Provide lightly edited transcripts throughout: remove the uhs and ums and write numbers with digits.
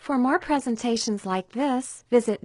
For more presentations like this, visit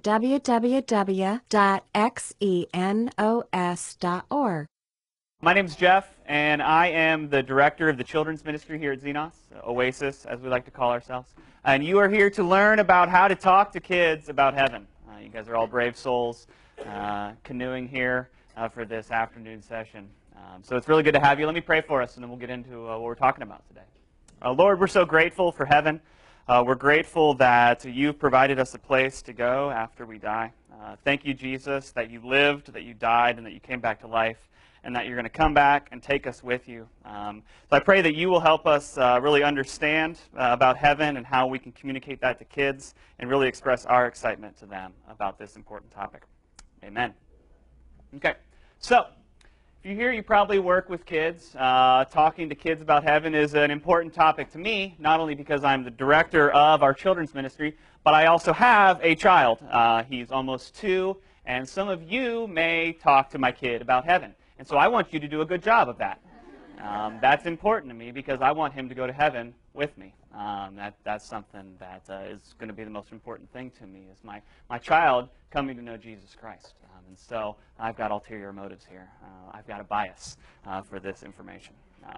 www.xenos.org. My name is Jeff, and I am the director of the children's ministry here at Xenos, Oasis, as we like to call ourselves. And you are here to learn about how to talk to kids about heaven. You guys are all brave souls canoeing here for this afternoon session. So it's really good to have you. Let me pray for us, and then we'll get into what we're talking about today. Lord, we're so grateful for heaven. We're grateful that you've provided us a place to go after we die. Thank you, Jesus, that you lived, that you died, and that you came back to life, and that you're going to come back and take us with you. So I pray that you will help us really understand about heaven and how we can communicate that to kids and really express our excitement to them about this important topic. Amen. Okay, so if you're here, you probably work with kids. Talking to kids about heaven is an important topic to me, not only because I'm the director of our children's ministry, but I also have a child. He's almost 2, and some of you may talk to my kid about heaven. And so I want you to do a good job of that. That's important to me because I want him to go to heaven with me. That's something that is going to be the most important thing to me, is my child coming to know Jesus Christ. And so I've got ulterior motives here. I've got a bias for this information.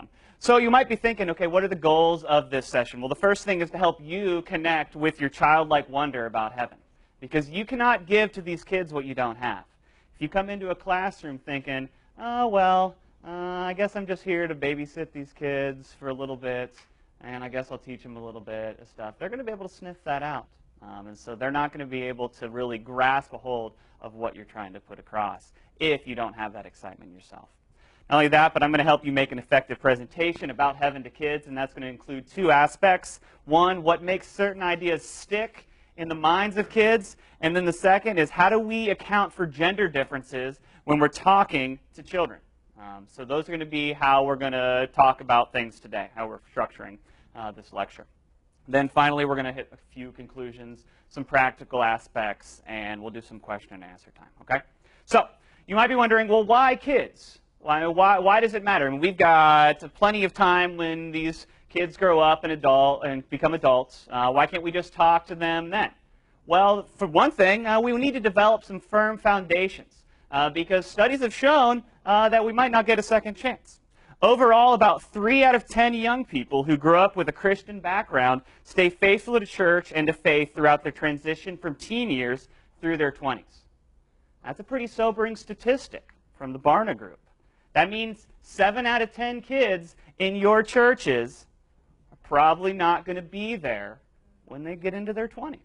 So you might be thinking, okay, what are the goals of this session? Well, the first thing is to help you connect with your childlike wonder about heaven. Because you cannot give to these kids what you don't have. If you come into a classroom thinking, oh, well, I guess I'm just here to babysit these kids for a little bit, and I guess I'll teach them a little bit of stuff, they're going to be able to sniff that out. And so they're not going to be able to really grasp a hold of what you're trying to put across if you don't have that excitement yourself. Not only that, but I'm going to help you make an effective presentation about heaven to kids, and that's going to include 2 aspects. One, what makes certain ideas stick in the minds of kids, and then the second is how do we account for gender differences when we're talking to children. So those are going to be how we're going to talk about things today, how we're structuring this lecture. Then finally, we're going to hit a few conclusions, some practical aspects, and we'll do some question and answer time, okay? So you might be wondering, well, why kids? Why does it matter? I mean, we've got plenty of time when these kids grow up and become adults. Why can't we just talk to them then? Well, for one thing, we need to develop some firm foundations. Because studies have shown that we might not get a second chance. Overall, about 3 out of 10 young people who grow up with a Christian background stay faithful to church and to faith throughout their transition from teen years through their 20s. That's a pretty sobering statistic from the Barna Group. That means 7 out of 10 kids in your churches are probably not going to be there when they get into their 20s.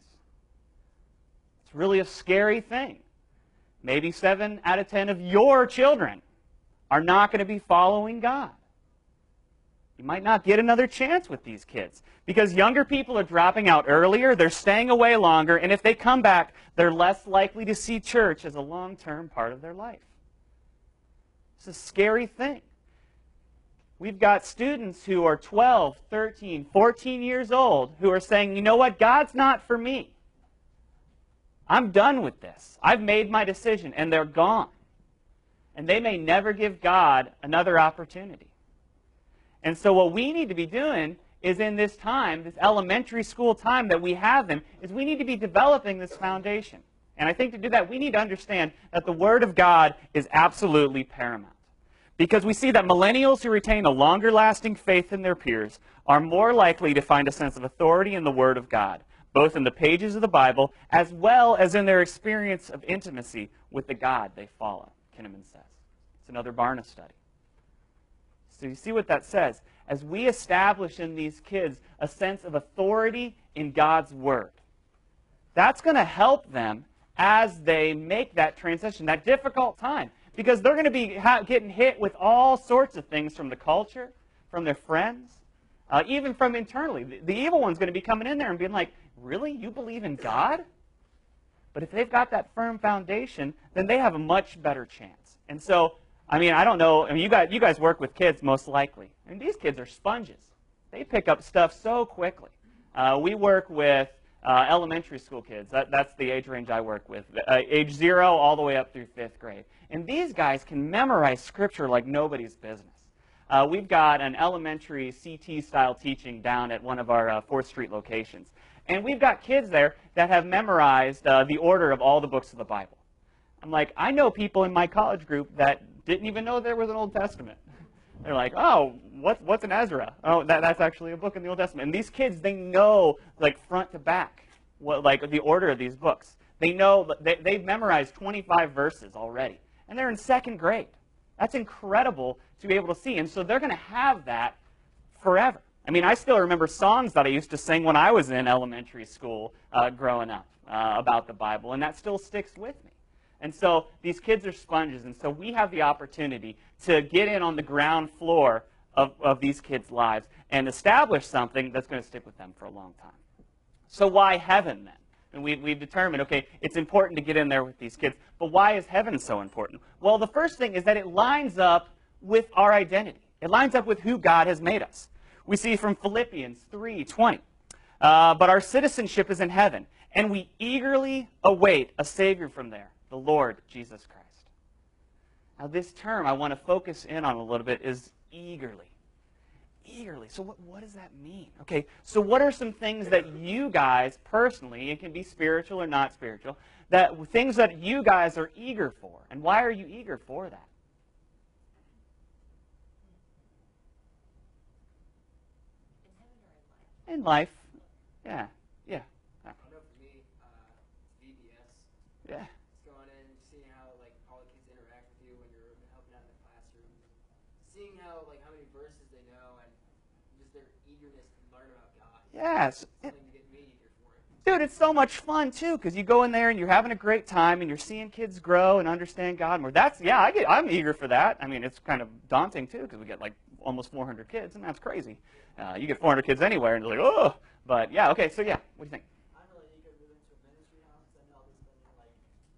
It's really a scary thing. Maybe 7 out of 10 of your children are not going to be following God. You might not get another chance with these kids because younger people are dropping out earlier, they're staying away longer, and if they come back, they're less likely to see church as a long-term part of their life. It's a scary thing. We've got students who are 12, 13, 14 years old who are saying, you know what, God's not for me. I'm done with this. I've made my decision, and they're gone. And they may never give God another opportunity. And so what we need to be doing is in this time, this elementary school time that we have them, is we need to be developing this foundation. And I think to do that, we need to understand that the Word of God is absolutely paramount. Because we see that millennials who retain a longer-lasting faith in their peers are more likely to find a sense of authority in the Word of God, both in the pages of the Bible as well as in their experience of intimacy with the God they follow, Kinnaman says. It's another Barna study. So you see what that says. As we establish in these kids a sense of authority in God's Word, that's going to help them as they make that transition, that difficult time. Because they're going to be getting hit with all sorts of things from the culture, from their friends, even from internally. The evil one's going to be coming in there and being like, really? You believe in God? But if they've got that firm foundation, then they have a much better chance. And so, I mean, I don't know. I mean, you guys work with kids most likely. And these kids are sponges. They pick up stuff so quickly. We work with elementary school kids. That's the age range I work with, age 0 all the way up through 5th grade. And these guys can memorize Scripture like nobody's business. We've got an elementary CT-style teaching down at one of our 4th Street locations. And we've got kids there that have memorized the order of all the books of the Bible. I'm like, I know people in my college group that didn't even know there was an Old Testament. They're like, oh, what's an Ezra? Oh, that's actually a book in the Old Testament. And these kids, they know, like, front to back, like the order of these books. They know, they've memorized 25 verses already. And they're in second grade. That's incredible to be able to see. And so they're going to have that forever. I mean, I still remember songs that I used to sing when I was in elementary school growing up about the Bible, and that still sticks with me. And so these kids are sponges, and so we have the opportunity to get in on the ground floor of these kids' lives and establish something that's going to stick with them for a long time. So why heaven, then? And we've determined, okay, it's important to get in there with these kids, but why is heaven so important? Well, the first thing is that it lines up with our identity. It lines up with who God has made us. We see from Philippians 3:20, but our citizenship is in heaven, and we eagerly await a Savior from there, the Lord Jesus Christ. Now, this term I want to focus in on a little bit is eagerly. Eagerly. So what does that mean? Okay, so what are some things that you guys personally, it can be spiritual or not spiritual, things that you guys are eager for? And why are you eager for that? In life. Yeah. Yeah. I know for me, VBS. Yeah. It's going in, seeing how like all the kids interact with you when you're helping out in the classroom, seeing how many verses they know, and just their eagerness to learn about God. Yes. Something to get me eager for it. Dude, it's so much fun too, because you go in there and you're having a great time, and you're seeing kids grow and understand God more. I'm eager for that. I mean, it's kind of daunting too, because we get like almost 400 kids, and that's crazy. You get 400 kids anywhere, and you're like, oh. But yeah, okay. So yeah, what do you think? I'm really eager to move into a ministry house. I know I'll be spending like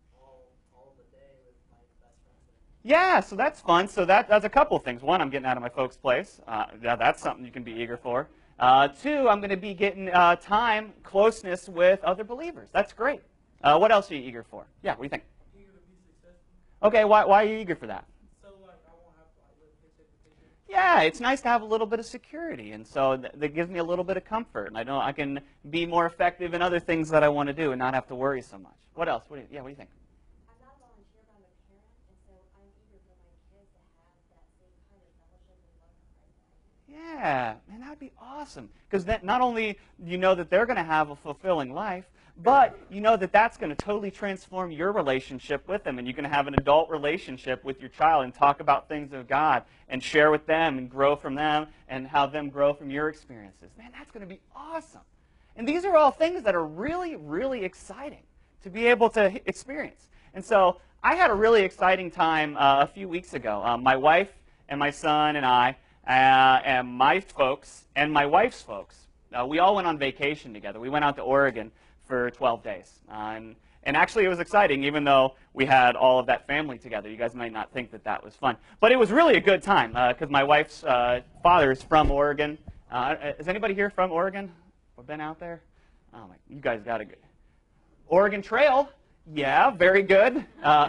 all the day with my best friends. Yeah, so that's fun. So that's a couple of things. One, I'm getting out of my folks' place. That's something you can be eager for. Two, I'm going to be getting time, closeness with other believers. That's great. What else are you eager for? Yeah, what do you think? Eager to be successful. Okay, why are you eager for that? So like I won't have to live paycheck to paycheck. Yeah, it's nice to have a little bit of security, and so that gives me a little bit of comfort, and I can be more effective in other things that I want to do and not have to worry so much. What else? What do you think? I'm not a volunteer, but I'm a parent, and so I'm eager for my kids to have that same kind of fellowship and love for Christ that I do. Yeah, man, that would be awesome. Because not only you know that they're going to have a fulfilling life, but you know that that's going to totally transform your relationship with them, and you're going to have an adult relationship with your child and talk about things of God and share with them and grow from them and have them grow from your experiences. Man, that's going to be awesome. And these are all things that are really, really exciting to be able to experience. And so I had a really exciting time a few weeks ago. My wife and my son and I and my folks and my wife's folks, we all went on vacation together. We went out to Oregon for 12 days. And actually, it was exciting, even though we had all of that family together. You guys might not think that that was fun. But it was really a good time, because my wife's father is from Oregon. Is anybody here from Oregon or been out there? Oh, my, you guys got a good Oregon Trail. Yeah, very good.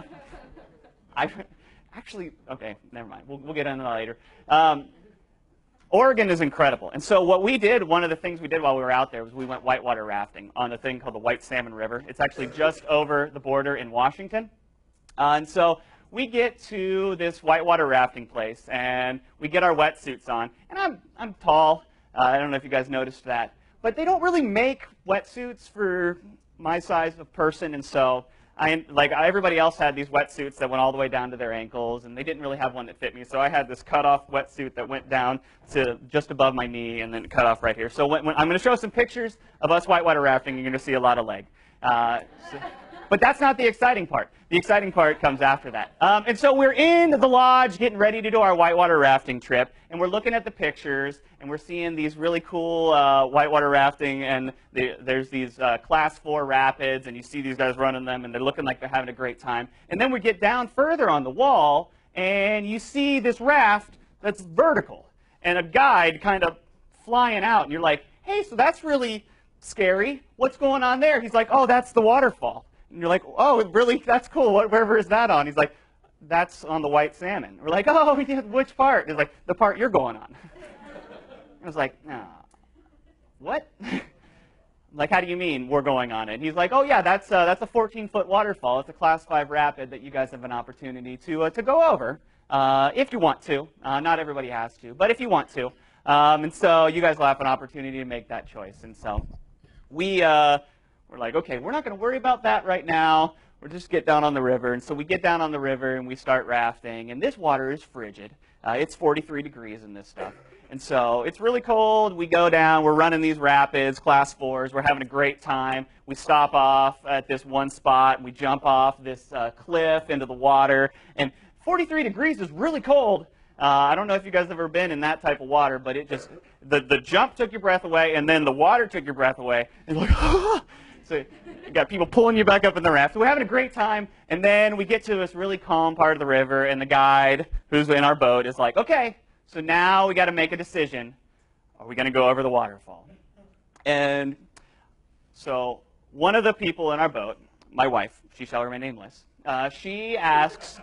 Okay, never mind. We'll get into that later. Oregon is incredible. And so what we did, one of the things we did while we were out there was we went whitewater rafting on a thing called the White Salmon River. It's actually just over the border in Washington. And so we get to this whitewater rafting place, and we get our wetsuits on. And I'm tall. I don't know if you guys noticed that. But they don't really make wetsuits for my size of person, and so everybody else had these wetsuits that went all the way down to their ankles, and they didn't really have one that fit me. So I had this cut-off wetsuit that went down to just above my knee and then cut off right here. So when I'm going to show some pictures of us whitewater rafting, you're going to see a lot of leg. But that's not the exciting part. The exciting part comes after that. And so we're in the lodge getting ready to do our whitewater rafting trip, and we're looking at the pictures, and we're seeing these really cool whitewater rafting, and there's these class 4 rapids, and you see these guys running them, and they're looking like they're having a great time. And then we get down further on the wall, and you see this raft that's vertical, and a guide kind of flying out, and you're like, hey, so that's really scary. What's going on there? He's like, oh, that's the waterfall. And you're like, oh, really? That's cool. What river is that on? He's like, that's on the White Salmon. We're like, oh, yeah, which part? He's like, the part you're going on. I was like, no. What? Like, how do you mean we're going on it? And he's like, oh, yeah, that's a 14-foot waterfall. It's a Class 5 rapid that you guys have an opportunity to go over if you want to. Not everybody has to, but if you want to. And so you guys will have an opportunity to make that choice. And so we're like, okay, we're not going to worry about that right now. We'll just get down on the river. And so we get down on the river and we start rafting. And this water is frigid. It's 43 degrees in this stuff. And so it's really cold. We go down. We're running these rapids, Class 4s. We're having a great time. We stop off at this one spot. We jump off this cliff into the water. And 43 degrees is really cold. I don't know if you guys have ever been in that type of water, but it just, the jump took your breath away, and then the water took your breath away. And you're like, ah! So you got people pulling you back up in the raft. So we're having a great time, and then we get to this really calm part of the river, and the guide who's in our boat is like, okay, so now we got to make a decision. Are we going to go over the waterfall? And so one of the people in our boat, my wife, she shall remain nameless, she asks,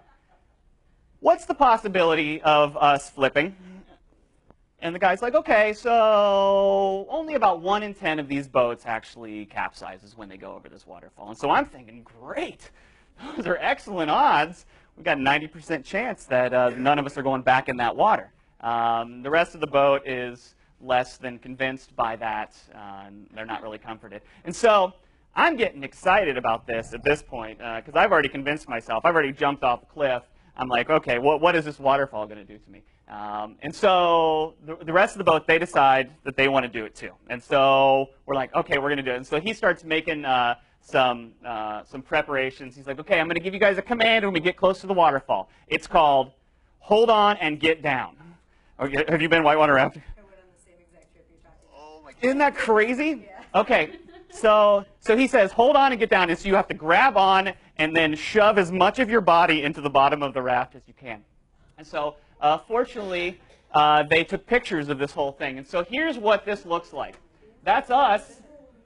what's the possibility of us flipping? And the guy's like, okay, so only about 1 in 10 of these boats actually capsizes when they go over this waterfall. And so I'm thinking, great, those are excellent odds. We've got a 90% chance that none of us are going back in that water. The rest of the boat is less than convinced by that. And they're not really comforted. And so I'm getting excited about this at this point because I've already convinced myself. I've already jumped off a cliff. I'm like, okay, what is this waterfall going to do to me? And so the rest of the boat, they decide that they want to do it too. And so we're like, okay, we're going to do it. And so he starts making some preparations. He's like, okay, I'm going to give you guys a command when we get close to the waterfall. It's called hold on and get down. Okay, have you been whitewater rafting? I went on the same exact trip you're talking about. Oh my God. Isn't that crazy? Yeah. Okay. So he says, hold on and get down. And so you have to grab on and then shove as much of your body into the bottom of the raft as you can. And so, fortunately, they took pictures of this whole thing. And so here's what this looks like. That's us.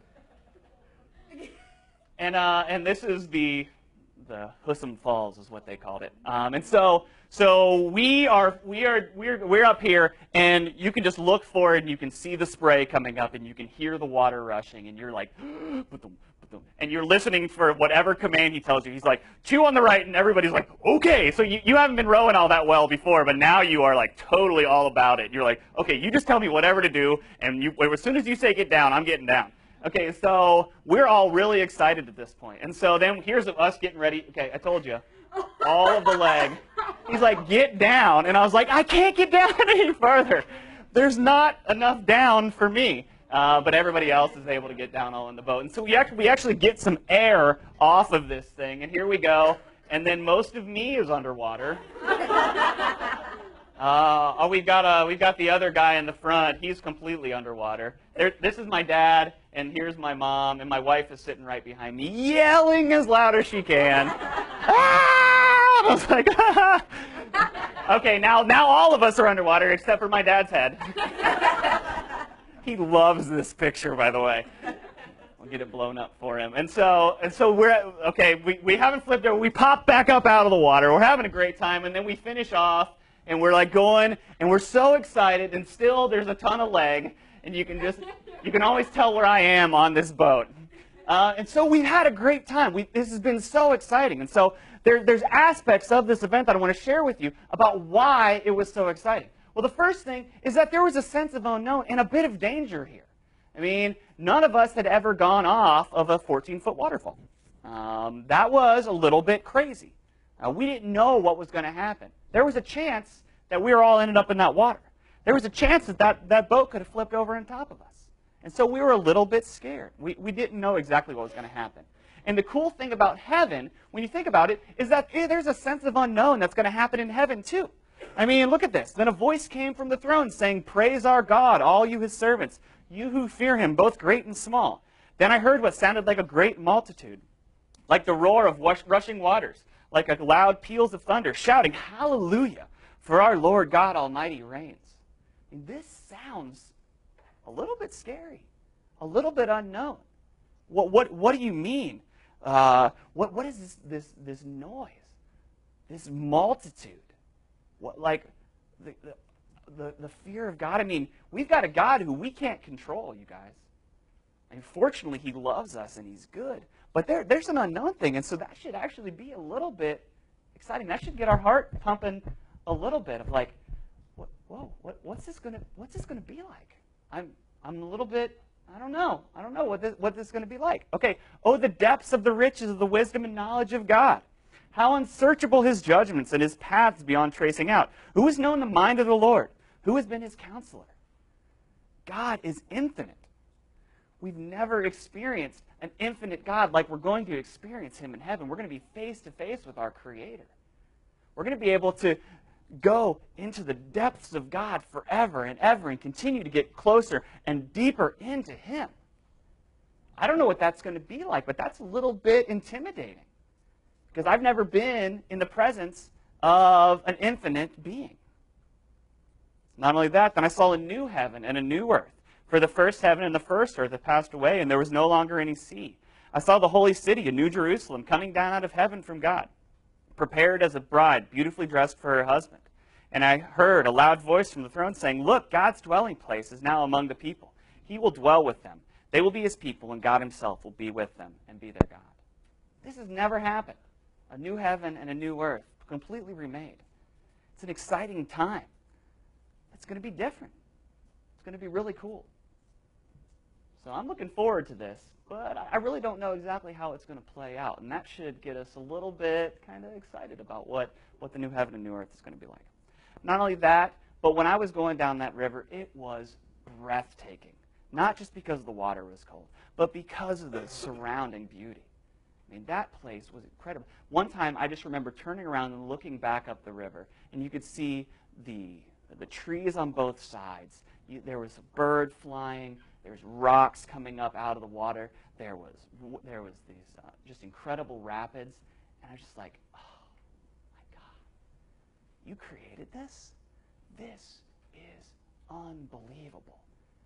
And this is the Husum Falls is what they called it. And so we're up here, and you can just look forward, and you can see the spray coming up, and you can hear the water rushing, and you're like, and you're listening for whatever command he tells you. He's like, chew on the right, and everybody's like, okay. So you haven't been rowing all that well before, but now you are like totally all about it. You're like, okay, you just tell me whatever to do, and as soon as you say get down, I'm getting down. Okay, so we're all really excited at this point. And so then here's us getting ready. Okay, I told you. All of the leg. He's like, get down. And I was like, I can't get down any further. There's not enough down for me. But everybody else is able to get down all in the boat. And so we actually get some air off of this thing. And here we go. And then most of me is underwater. We've got the other guy in the front. He's completely underwater. This is my dad, and here's my mom, and my wife is sitting right behind me, yelling as loud as she can. Ah! I was like, ah! Okay, now all of us are underwater except for my dad's head. He loves this picture, by the way. We'll get it blown up for him. And so we haven't flipped over. We pop back up out of the water. We're having a great time, and then we finish off. And we're like going, and we're so excited, and still there's a ton of leg, and you can always tell where I am on this boat. And so we've had a great time. This has been so exciting. And so there's aspects of this event that I want to share with you about why it was so exciting. Well, the first thing is that there was a sense of unknown and a bit of danger here. I mean, none of us had ever gone off of a 14-foot waterfall. That was a little bit crazy. We didn't know what was going to happen. There was a chance that we were all ended up in that water. There was a chance that boat could have flipped over on top of us. And so we were a little bit scared. We didn't know exactly what was going to happen. And the cool thing about heaven, when you think about it, is that there's a sense of unknown that's going to happen in heaven too. I mean, look at this. Then a voice came from the throne saying, praise our God, all you his servants, you who fear him, both great and small. Then I heard what sounded like a great multitude, like the roar of rushing waters, like a loud peals of thunder, shouting, hallelujah, for our Lord God Almighty reigns. I mean, this sounds a little bit scary, a little bit unknown. What do you mean? What is this noise, this multitude? What, like the fear of God? I mean, we've got a God who we can't control, you guys. And fortunately, he loves us and he's good. But there's an unknown thing, and so that should actually be a little bit exciting. That should get our heart pumping a little bit of like, what's this gonna be like? I'm a little bit, I don't know what this is gonna be like. Okay, oh, the depths of the riches of the wisdom and knowledge of God. How unsearchable his judgments and his paths beyond tracing out. Who has known the mind of the Lord? Who has been his counselor? God is infinite. We've never experienced an infinite God like we're going to experience him in heaven. We're going to be face to face with our Creator. We're going to be able to go into the depths of God forever and ever and continue to get closer and deeper into him. I don't know what that's going to be like, but that's a little bit intimidating because I've never been in the presence of an infinite being. Not only that, then I saw a new heaven and a new earth. For the first heaven and the first earth had passed away, and there was no longer any sea. I saw the holy city, a new Jerusalem, coming down out of heaven from God, prepared as a bride, beautifully dressed for her husband. And I heard a loud voice from the throne saying, "Look, God's dwelling place is now among the people. He will dwell with them. They will be his people, and God himself will be with them and be their God." This has never happened. A new heaven and a new earth, completely remade. It's an exciting time. It's going to be different. It's going to be really cool. So I'm looking forward to this, but I really don't know exactly how it's going to play out. And that should get us a little bit kind of excited about what the new heaven and new earth is going to be like. Not only that, but when I was going down that river, it was breathtaking. Not just because the water was cold, but because of the surrounding beauty. I mean, that place was incredible. One time, I just remember turning around and looking back up the river, and you could see the trees on both sides. There was a bird flying. There was rocks coming up out of the water. There was these just incredible rapids. And I was just like, oh, my God. You created this? This is unbelievable.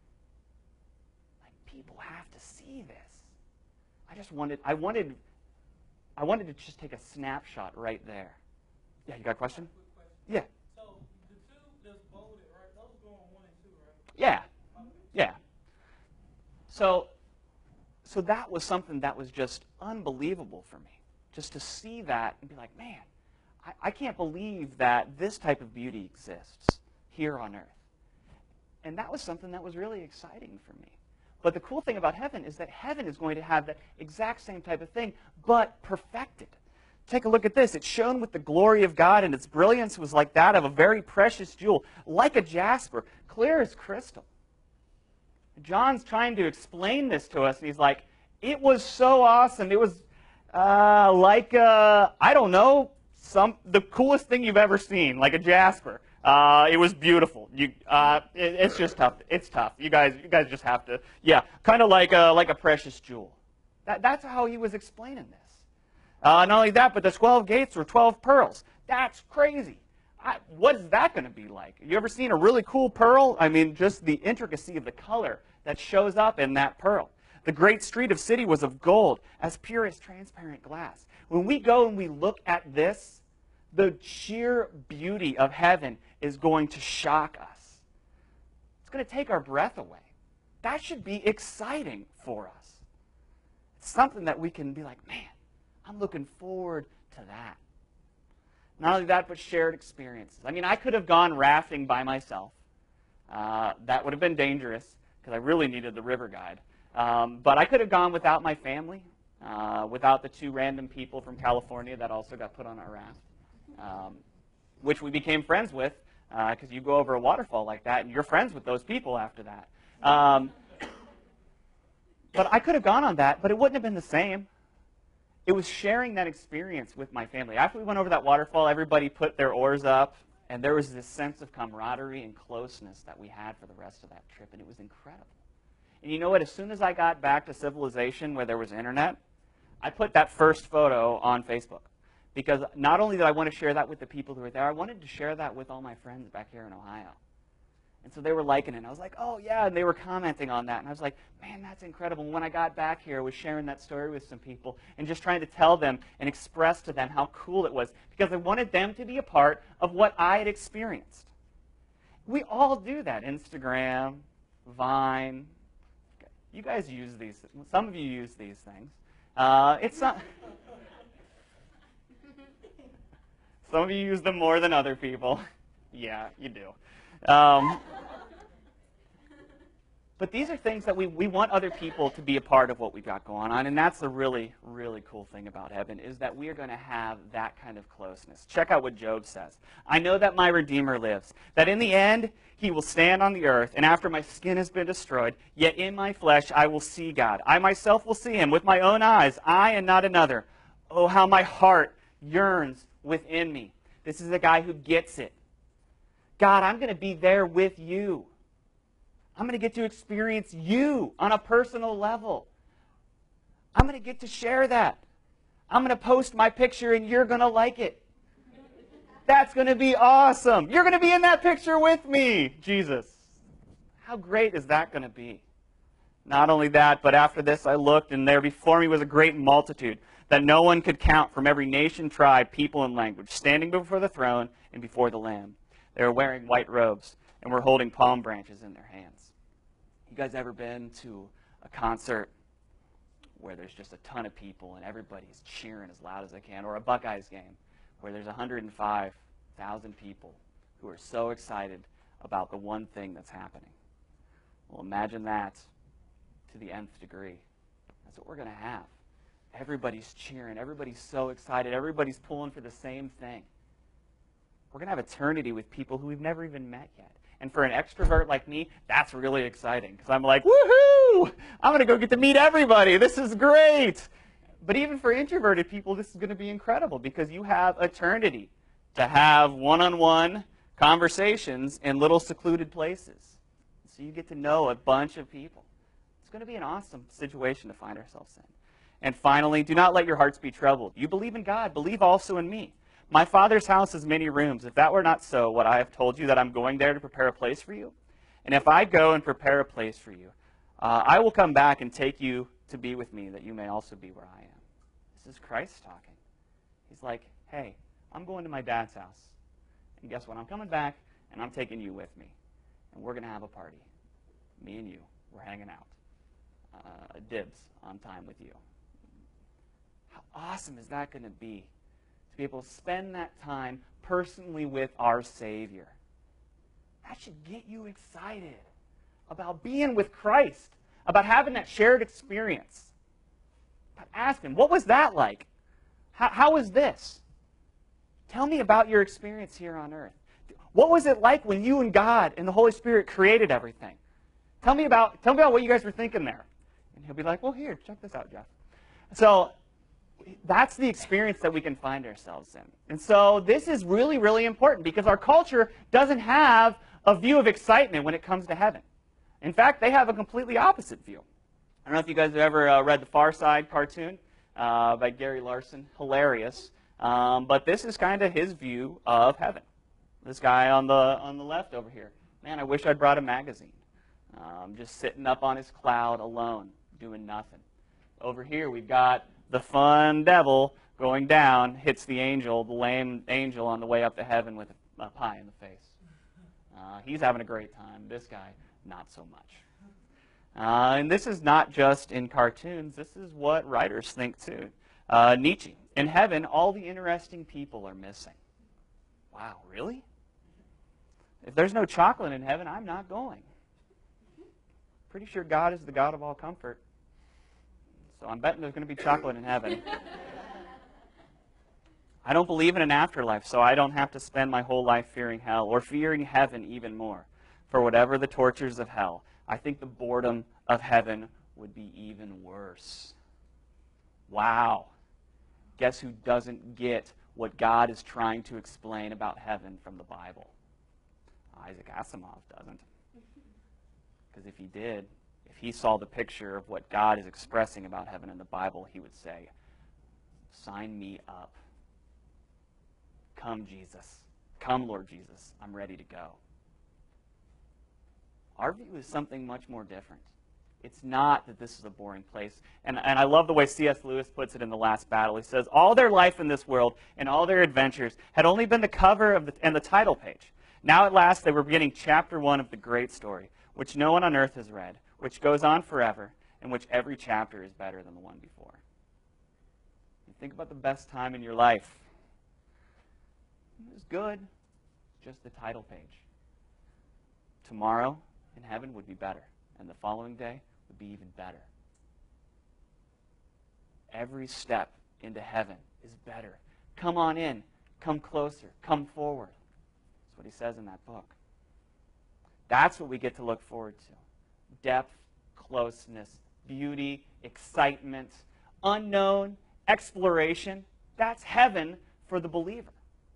Like, people have to see this. I wanted to just take a snapshot right there. Yeah, you got a question? Yeah. So the two that's bolded, right? Those go on 1 and 2, right? Yeah. Yeah. So that was something that was just unbelievable for me. Just to see that and be like, man, I can't believe that this type of beauty exists here on earth. And that was something that was really exciting for me. But the cool thing about heaven is that heaven is going to have the exact same type of thing, but perfected. Take a look at this. It shone with the glory of God, and its brilliance was like that of a very precious jewel, like a jasper, clear as crystal. John's trying to explain this to us, and he's like, it was so awesome. It was I don't know, the coolest thing you've ever seen, like a jasper. It was beautiful. It's just tough. It's tough. You guys just have to, kind of like a precious jewel. That's how he was explaining this. Not only that, but the 12 gates were 12 pearls. That's crazy. What is that going to be like? You ever seen a really cool pearl? I mean, just the intricacy of the color that shows up in that pearl. The great street of city was of gold, as pure as transparent glass. When we go and we look at this, the sheer beauty of heaven is going to shock us. It's going to take our breath away. That should be exciting for us. It's something that we can be like, man, I'm looking forward to that. Not only that, but shared experiences. I mean, I could have gone rafting by myself. That would have been dangerous because I really needed the river guide. But I could have gone without my family, without the 2 random people from California that also got put on our raft, which we became friends with because you go over a waterfall like that and you're friends with those people after that. But I could have gone on that, but it wouldn't have been the same. It was sharing that experience with my family. After we went over that waterfall, everybody put their oars up, and there was this sense of camaraderie and closeness that we had for the rest of that trip, and it was incredible. And you know what? As soon as I got back to civilization where there was internet, I put that first photo on Facebook. Because not only did I want to share that with the people who were there, I wanted to share that with all my friends back here in Ohio. And so they were liking it. And I was like, oh, yeah. And they were commenting on that. And I was like, man, that's incredible. And when I got back here, I was sharing that story with some people and just trying to tell them and express to them how cool it was because I wanted them to be a part of what I had experienced. We all do that. Instagram, Vine, You guys use these. Some of you use these things. It's not. Some of you use them more than other people. Yeah, you do. But these are things that we want other people to be a part of what we've got going on. And that's the really, really cool thing about heaven, is that we are going to have that kind of closeness. Check out what Job says. I know that my Redeemer lives, that in the end he will stand on the earth, and after my skin has been destroyed, yet in my flesh I will see God. I myself will see him with my own eyes, I and not another. Oh, how my heart yearns within me. This is a guy who gets it. God, I'm going to be there with you. I'm going to get to experience you on a personal level. I'm going to get to share that. I'm going to post my picture and you're going to like it. That's going to be awesome. You're going to be in that picture with me, Jesus. How great is that going to be? Not only that, but after this I looked, and there before me was a great multitude that no one could count, from every nation, tribe, people, and language, standing before the throne and before the Lamb. They were wearing white robes and were holding palm branches in their hands. You guys ever been to a concert where there's just a ton of people and everybody's cheering as loud as they can, or a Buckeyes game where there's 105,000 people who are so excited about the one thing that's happening? Well, imagine that to the nth degree. That's what we're going to have. Everybody's cheering. Everybody's so excited. Everybody's pulling for the same thing. We're going to have eternity with people who we've never even met yet. And for an extrovert like me, that's really exciting, because I'm like, woohoo! I'm going to go get to meet everybody. This is great. But even for introverted people, this is going to be incredible, because you have eternity to have one-on-one conversations in little secluded places. So you get to know a bunch of people. It's going to be an awesome situation to find ourselves in. And finally, do not let your hearts be troubled. You believe in God, believe also in me. My Father's house has many rooms. If that were not so, what I have told you, that I'm going there to prepare a place for you? And if I go and prepare a place for you, I will come back and take you to be with me, that you may also be where I am. This is Christ talking. He's like, hey, I'm going to my dad's house. And guess what? I'm coming back, and I'm taking you with me. And we're going to have a party. Me and you. We're hanging out. Dibs on time with you. How awesome is that going to be? To be able to spend that time personally with our Savior. That should get you excited about being with Christ, about having that shared experience. About asking, what was that like? How was this? Tell me about your experience here on earth. What was it like when you and God and the Holy Spirit created everything? Tell me about what you guys were thinking there. And he'll be like, well, here, check this out, Jeff. So that's the experience that we can find ourselves in. And so this is really, really important, because our culture doesn't have a view of excitement when it comes to heaven. In fact, they have a completely opposite view. I don't know if you guys have ever read the Far Side cartoon by Gary Larson. Hilarious. But this is kind of his view of heaven. This guy on the left over here. Man, I wish I'd brought a magazine. Just sitting up on his cloud alone, doing nothing. Over here we've got the fun devil going down, hits the lame angel on the way up to heaven with a pie in the face. He's having a great time. This guy, not so much. And this is not just in cartoons. This is what writers think too. Nietzsche. In heaven, all the interesting people are missing. Wow, really? If there's no chocolate in heaven, I'm not going. Pretty sure God is the God of all comfort. So I'm betting there's going to be chocolate in heaven. I don't believe in an afterlife, so I don't have to spend my whole life fearing hell, or fearing heaven even more. For whatever the tortures of hell, I think the boredom of heaven would be even worse. Wow. Guess who doesn't get what God is trying to explain about heaven from the Bible? Isaac Asimov doesn't. Because if he did, if he saw the picture of what God is expressing about heaven in the Bible, he would say, sign me up. Come, Jesus. Come, Lord Jesus. I'm ready to go. Our view is something much more different. It's not that this is a boring place. And I love the way C.S. Lewis puts it in The Last Battle. He says, all their life in this world and all their adventures had only been the cover and the title page. Now at last they were beginning chapter 1 of the great story, which no one on earth has read, which goes on forever, in which every chapter is better than the one before. You think about the best time in your life. It was good, just the title page. Tomorrow in heaven would be better, and the following day would be even better. Every step into heaven is better. Come on in. Come closer. Come forward. That's what he says in that book. That's what we get to look forward to. Depth, closeness, beauty, excitement, unknown, exploration. That's heaven for the believer.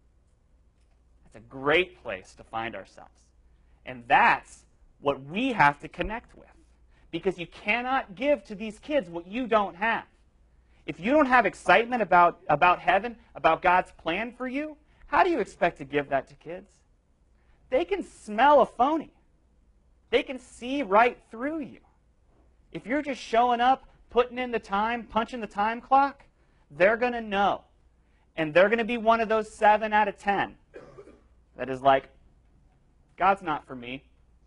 That's a great place to find ourselves. And that's what we have to connect with. Because you cannot give to these kids what you don't have. If you don't have excitement about heaven, about God's plan for you, how do you expect to give that to kids? They can smell a phony. They can see right through you. If you're just showing up, putting in the time, punching the time clock, they're going to know. And they're going to be one of those 7 out of 10 that is like, God's not for me.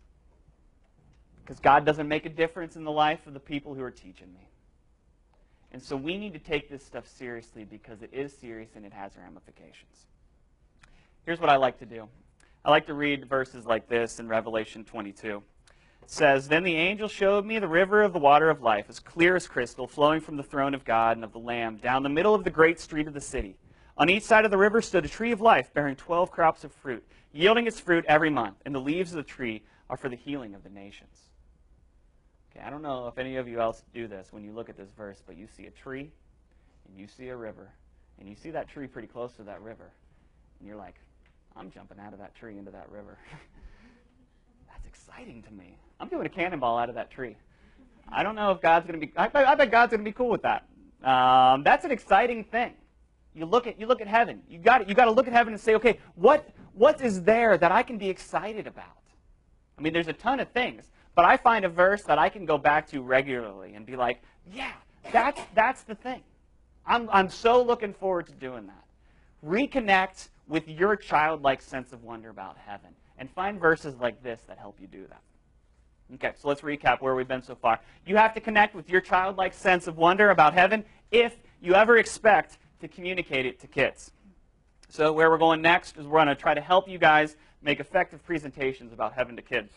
Because God doesn't make a difference in the life of the people who are teaching me. And so we need to take this stuff seriously because it is serious and it has ramifications. Here's what I like to do. I like to read verses like this in Revelation 22. It says, "Then the angel showed me the river of the water of life, as clear as crystal, flowing from the throne of God and of the Lamb, down the middle of the great street of the city. On each side of the river stood a tree of life, bearing 12 crops of fruit, yielding its fruit every month, and the leaves of the tree are for the healing of the nations." Okay, I don't know if any of you else do this when you look at this verse, but you see a tree, and you see a river, and you see that tree pretty close to that river, and you're like, I'm jumping out of that tree into that river. That's exciting to me. I'm doing a cannonball out of that tree. I don't know if God's going to be, I bet God's going to be cool with that. That's an exciting thing. You look at heaven. You got to look at heaven and say, okay, what is there that I can be excited about? I mean, there's a ton of things. But I find a verse that I can go back to regularly and be like, yeah, that's the thing. I'm so looking forward to doing that. Reconnect with your childlike sense of wonder about heaven and find verses like this that help you do that. Okay, so let's recap where we've been so far. You have to connect with your childlike sense of wonder about heaven if you ever expect to communicate it to kids. So where we're going next is we're going to try to help you guys make effective presentations about heaven to kids.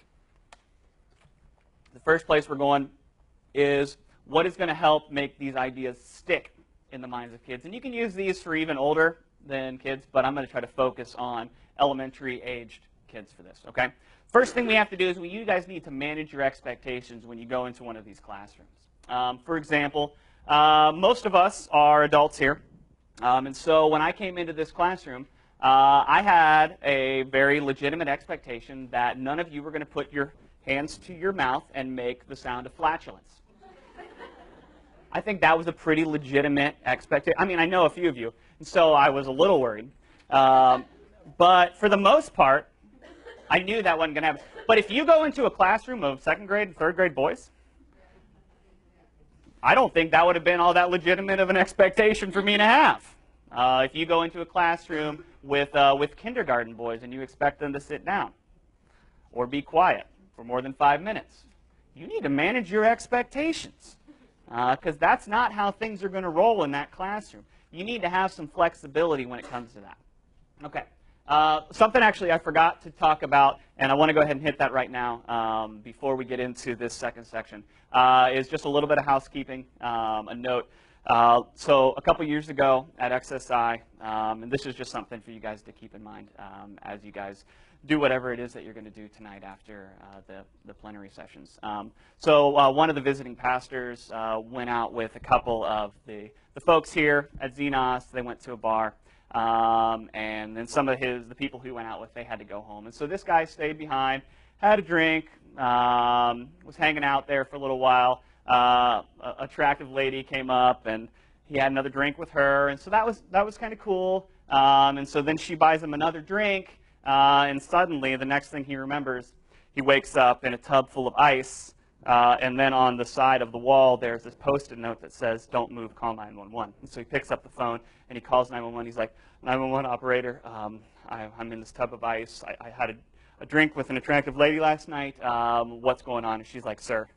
The first place we're going is what is going to help make these ideas stick in the minds of kids. And you can use these for even older than kids, but I'm going to try to focus on elementary-aged kids for this, okay? First thing we have to do is you guys need to manage your expectations when you go into one of these classrooms. For example, most of us are adults here, and so when I came into this classroom, I had a very legitimate expectation that none of you were going to put your hands to your mouth and make the sound of flatulence. I think that was a pretty legitimate expectation. I mean, I know a few of you, and so I was a little worried. But for the most part, I knew that wasn't going to happen. But if you go into a classroom of 2nd grade and 3rd grade boys, I don't think that would have been all that legitimate of an expectation for me to have. If you go into a classroom with kindergarten boys and you expect them to sit down or be quiet for more than 5 minutes, you need to manage your expectations because that's not how things are going to roll in that classroom. You need to have some flexibility when it comes to that. Okay. Something actually I forgot to talk about, and I want to go ahead and hit that right now before we get into this second section, is just a little bit of housekeeping, a note. So a couple years ago at XSI, and this is just something for you guys to keep in mind as you guys do whatever it is that you're going to do tonight after the plenary sessions. So one of the visiting pastors went out with a couple of the folks here at Xenos. They went to a bar. And then some of the people who went out with, they had to go home. And so this guy stayed behind, had a drink, was hanging out there for a little while. An attractive lady came up, and he had another drink with her. And so that was kind of cool. And so then she buys him another drink, and suddenly the next thing he remembers, he wakes up in a tub full of ice. And then on the side of the wall, there's this Post-it note that says, "Don't move, call 911." And so he picks up the phone, and he calls 911. He's like, "911 operator, I'm in this tub of ice. I had a drink with an attractive lady last night. What's going on?" And she's like, "Sir,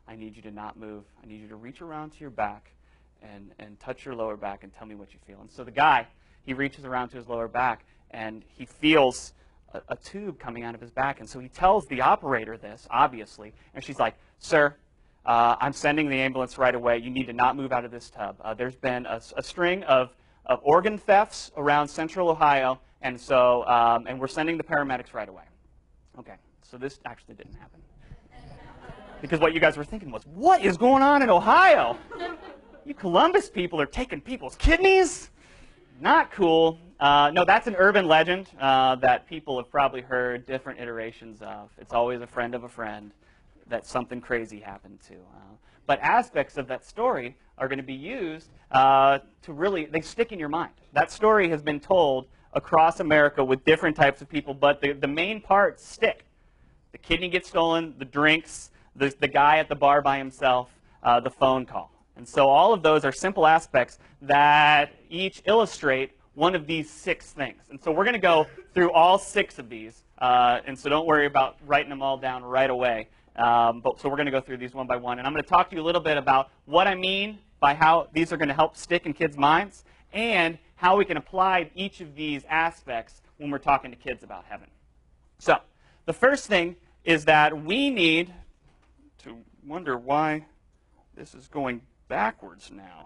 I need you to not move. I need you to reach around to your back and touch your lower back and tell me what you feel. And so the guy, he reaches around to his lower back, and he feels a tube coming out of his back. And so he tells the operator this, obviously, and she's like, "Sir, I'm sending the ambulance right away. You need to not move out of this tub. There's been a string of organ thefts around central Ohio, and so and we're sending the paramedics right away." Okay, so this actually didn't happen. Because what you guys were thinking was, what is going on in Ohio? You Columbus people are taking people's kidneys? Not cool. No, that's an urban legend that people have probably heard different iterations of. It's always a friend of a friend that something crazy happened to. But aspects of that story are going to be used to really, they stick in your mind. That story has been told across America with different types of people, but the main parts stick. The kidney gets stolen, the drinks, the guy at the bar by himself, the phone call. And so all of those are simple aspects that each illustrate one of these 6 things. And so we're going to go through all 6 of these, and so don't worry about writing them all down right away. So we're going to go through these one by one. And I'm going to talk to you a little bit about what I mean by how these are going to help stick in kids' minds and how we can apply each of these aspects when we're talking to kids about heaven. So the first thing is that we need to wonder why this is going backwards now.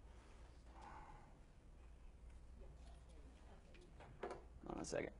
Hold on a second.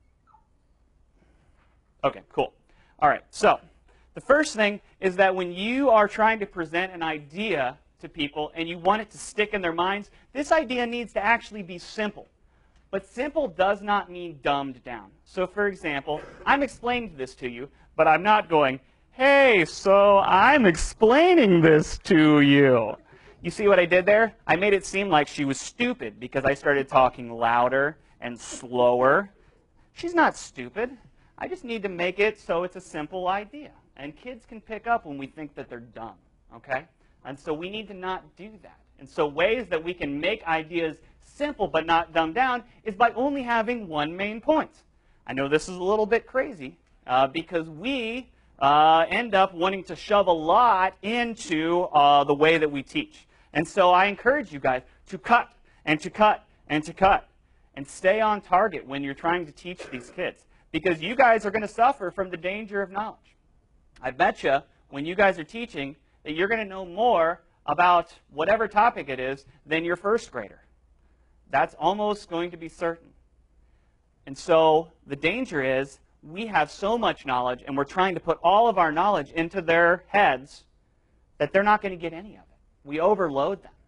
Okay, cool. All right, so the first thing is that when you are trying to present an idea to people and you want it to stick in their minds, this idea needs to actually be simple. But simple does not mean dumbed down. So for example, I'm explaining this to you, but I'm not going, "Hey, so I'm explaining this to you." You see what I did there? I made it seem like she was stupid because I started talking louder and slower. She's not stupid. I just need to make it so it's a simple idea. And kids can pick up when we think that they're dumb, okay? And so we need to not do that. And so ways that we can make ideas simple but not dumbed down is by only having one main point. I know this is a little bit crazy because we end up wanting to shove a lot into the way that we teach. And so I encourage you guys to cut and to cut and to cut and stay on target when you're trying to teach these kids, because you guys are going to suffer from the danger of knowledge. I bet you when you guys are teaching that you're going to know more about whatever topic it is than your first grader. That's almost going to be certain. And so the danger is we have so much knowledge and we're trying to put all of our knowledge into their heads that they're not going to get any of it. We overload them.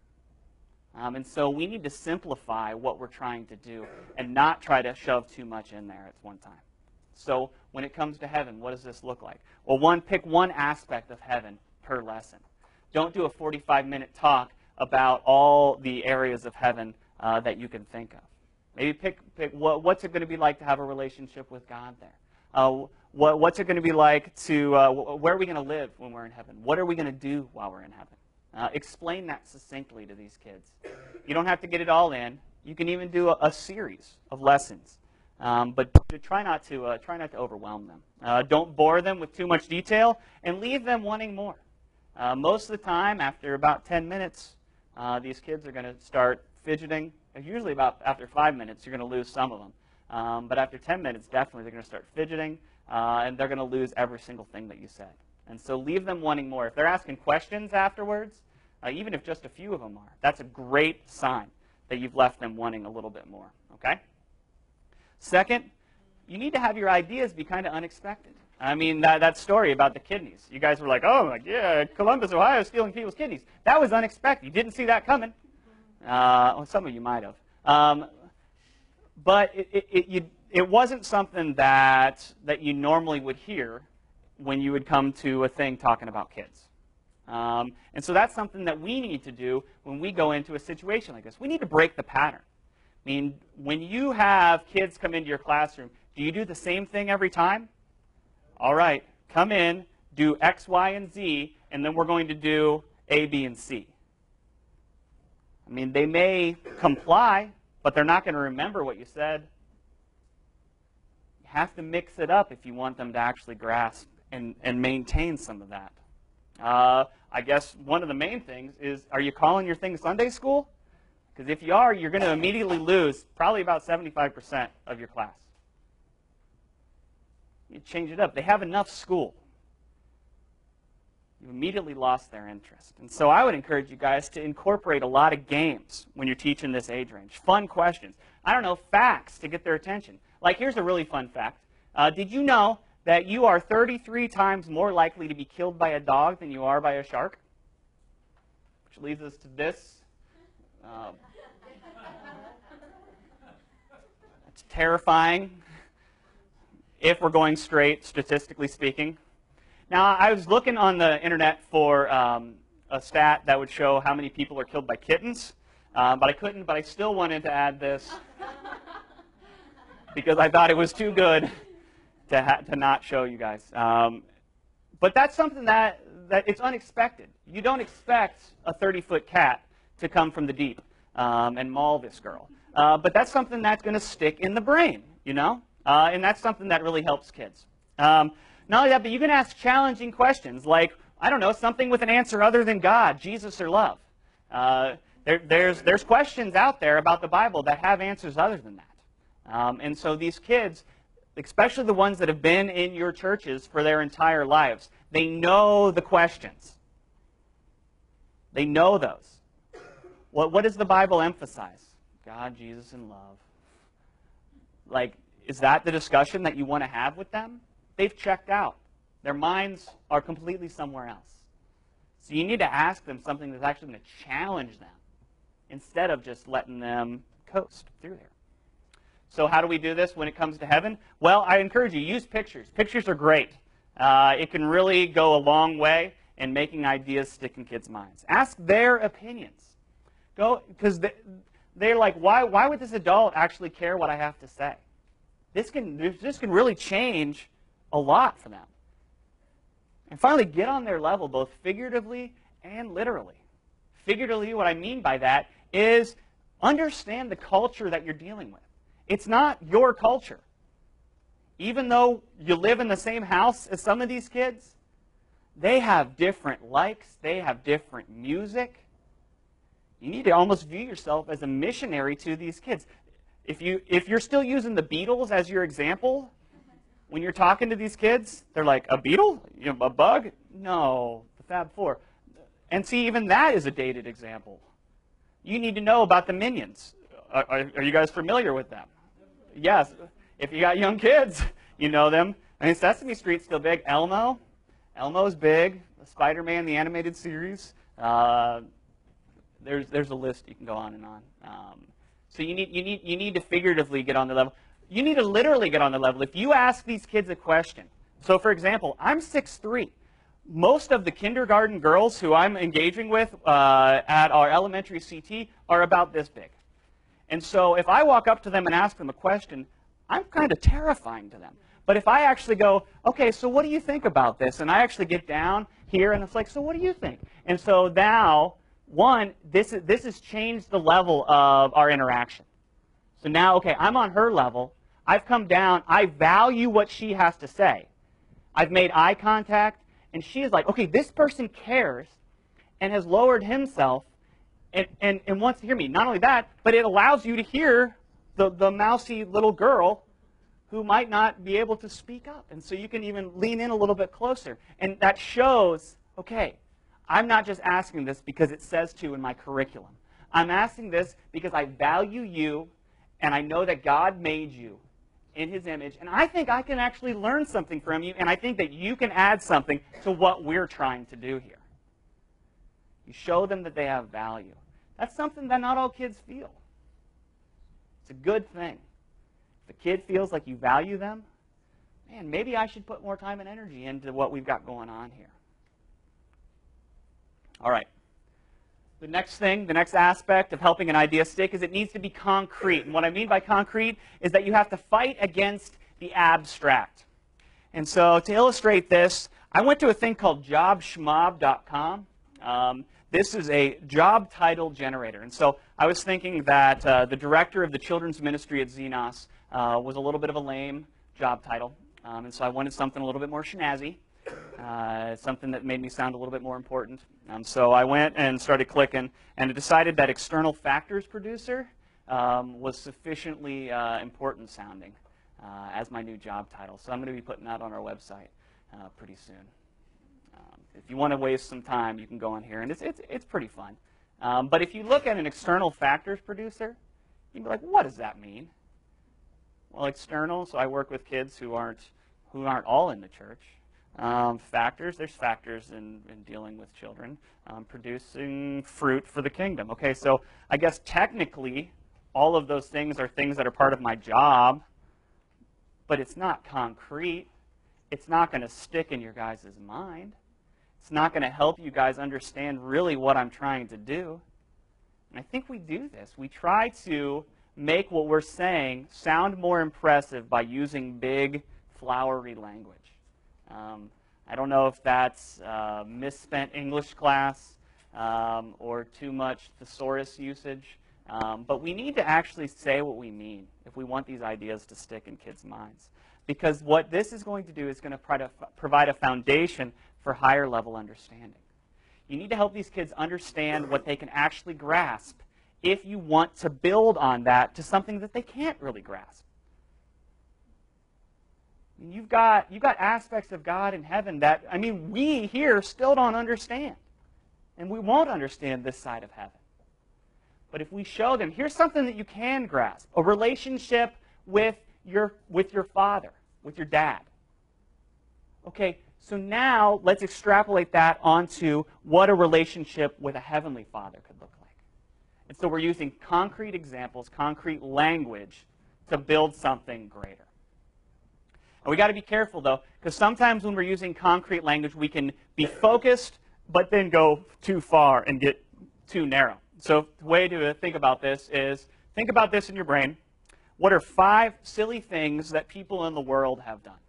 And so we need to simplify what we're trying to do and not try to shove too much in there at one time. So when it comes to heaven, what does this look like? Well, pick one aspect of heaven per lesson. Don't do a 45-minute talk about all the areas of heaven that you can think of. Maybe pick what's it going to be like to have a relationship with God there? What's it going to be like to, where are we going to live when we're in heaven? What are we going to do while we're in heaven? Explain that succinctly to these kids. You don't have to get it all in. You can even do a series of lessons. But try not to overwhelm them. Don't bore them with too much detail, and leave them wanting more. Most of the time, after about 10 minutes, these kids are going to start fidgeting. Usually after 5 minutes, you're going to lose some of them. But after 10 minutes, definitely they're going to start fidgeting, and they're going to lose every single thing that you said. And so leave them wanting more. If they're asking questions afterwards, even if just a few of them are, that's a great sign that you've left them wanting a little bit more. Okay? Second, you need to have your ideas be kind of unexpected. I mean, that story about the kidneys. You guys were like, "Oh, yeah, Columbus, Ohio, stealing people's kidneys." That was unexpected. You didn't see that coming. Well, some of you might have. But it wasn't something that you normally would hear when you would come to a thing talking about kids. And so that's something that we need to do when we go into a situation like this. We need to break the pattern. I mean, when you have kids come into your classroom, do you do the same thing every time? All right, come in, do X, Y, and Z, and then we're going to do A, B, and C. I mean, they may comply, but they're not going to remember what you said. You have to mix it up if you want them to actually grasp and maintain some of that. I guess one of the main things is, are you calling your thing Sunday school? Because if you are, you're going to immediately lose probably about 75% of your class. You change it up. They have enough school. You've immediately lost their interest. And so I would encourage you guys to incorporate a lot of games when you're teaching this age range. Fun questions. I don't know, facts to get their attention. Like, here's a really fun fact. Did you know that you are 33 times more likely to be killed by a dog than you are by a shark? Which leads us to this. It's terrifying if we're going straight, statistically speaking. Now, I was looking on the internet for a stat that would show how many people are killed by kittens, but I couldn't, but I still wanted to add this because I thought it was too good to not show you guys. But that's something that it's unexpected. You don't expect a 30-foot cat to come from the deep and maul this girl. But that's something that's going to stick in the brain, you know? And that's something that really helps kids. Not only that, but you can ask challenging questions like, I don't know, something with an answer other than God, Jesus, or love. There's questions out there about the Bible that have answers other than that. And so these kids, especially the ones that have been in your churches for their entire lives, they know the questions. They know those. What does the Bible emphasize? God, Jesus, and love. Like, is that the discussion that you want to have with them? They've checked out. Their minds are completely somewhere else. So you need to ask them something that's actually going to challenge them instead of just letting them coast through there. So how do we do this when it comes to heaven? Well, I encourage you, use pictures. Pictures are great. It can really go a long way in making ideas stick in kids' minds. Ask their opinions. Because they're like, why would this adult actually care what I have to say? This can really change a lot for them. And finally, get on their level, both figuratively and literally. Figuratively, what I mean by that is understand the culture that you're dealing with. It's not your culture. Even though you live in the same house as some of these kids, they have different likes, they have different music. You need to almost view yourself as a missionary to these kids. If you're still using the Beatles as your example, when you're talking to these kids, they're like, a beetle? A bug? No, the Fab Four. And see, even that is a dated example. You need to know about the Minions. Are you guys familiar with them? Yes. If you got young kids, you know them. I mean, Sesame Street's still big. Elmo's big. Spider-Man, the animated series. There's a list you can go on and on. So you need to figuratively get on the level. You need to literally get on the level. If you ask these kids a question, so for example, I'm 6'3". Most of the kindergarten girls who I'm engaging with at our elementary CT are about this big. And so if I walk up to them and ask them a question, I'm kind of terrifying to them. But if I actually go, okay, so what do you think about this? And I actually get down here and it's like, so what do you think? And so now, one, this has changed the level of our interaction. So now, okay, I'm on her level. I've come down. I value what she has to say. I've made eye contact. And she is like, okay, this person cares and has lowered himself and wants to hear me. Not only that, but it allows you to hear the mousy little girl who might not be able to speak up. And so you can even lean in a little bit closer. And that shows, okay, I'm not just asking this because it says to in my curriculum. I'm asking this because I value you and I know that God made you in His image. And I think I can actually learn something from you, and I think that you can add something to what we're trying to do here. You show them that they have value. That's something that not all kids feel. It's a good thing. If a kid feels like you value them, man, maybe I should put more time and energy into what we've got going on here. All right. The next thing, the next aspect of helping an idea stick is it needs to be concrete. And what I mean by concrete is that you have to fight against the abstract. And so to illustrate this, I went to a thing called jobschmob.com. This is a job title generator. And so I was thinking that the director of the children's ministry at Xenos was a little bit of a lame job title. And so I wanted something a little bit more snazzy. something that made me sound a little bit more important. So I went and started clicking, and it decided that external factors producer was sufficiently important sounding as my new job title. So I'm going to be putting that on our website pretty soon. If you want to waste some time, you can go on here, and it's pretty fun. But if you look at an external factors producer, you can be like, what does that mean? Well, external, so I work with kids who aren't all in the church. Factors, there's factors in dealing with children. Producing fruit for the kingdom. Okay, so I guess technically all of those things are things that are part of my job, but it's not concrete. It's not going to stick in your guys' mind. It's not going to help you guys understand really what I'm trying to do. And I think we do this. We try to make what we're saying sound more impressive by using big, flowery language. I don't know if that's misspent English class or too much thesaurus usage, but we need to actually say what we mean if we want these ideas to stick in kids' minds. Because what this is going to do is going to provide a foundation for higher level understanding. You need to help these kids understand what they can actually grasp if you want to build on that to something that they can't really grasp. You've got aspects of God in heaven that, I mean, we here still don't understand. And we won't understand this side of heaven. But if we show them, here's something that you can grasp, a relationship with your father, with your dad. Okay, so now let's extrapolate that onto what a relationship with a heavenly Father could look like. And so we're using concrete examples, concrete language to build something greater. And we got to be careful, though, because sometimes when we're using concrete language, we can be focused, but then go too far and get too narrow. So the way to think about this is, think about this in your brain. What are 5 silly things that people in the world have done?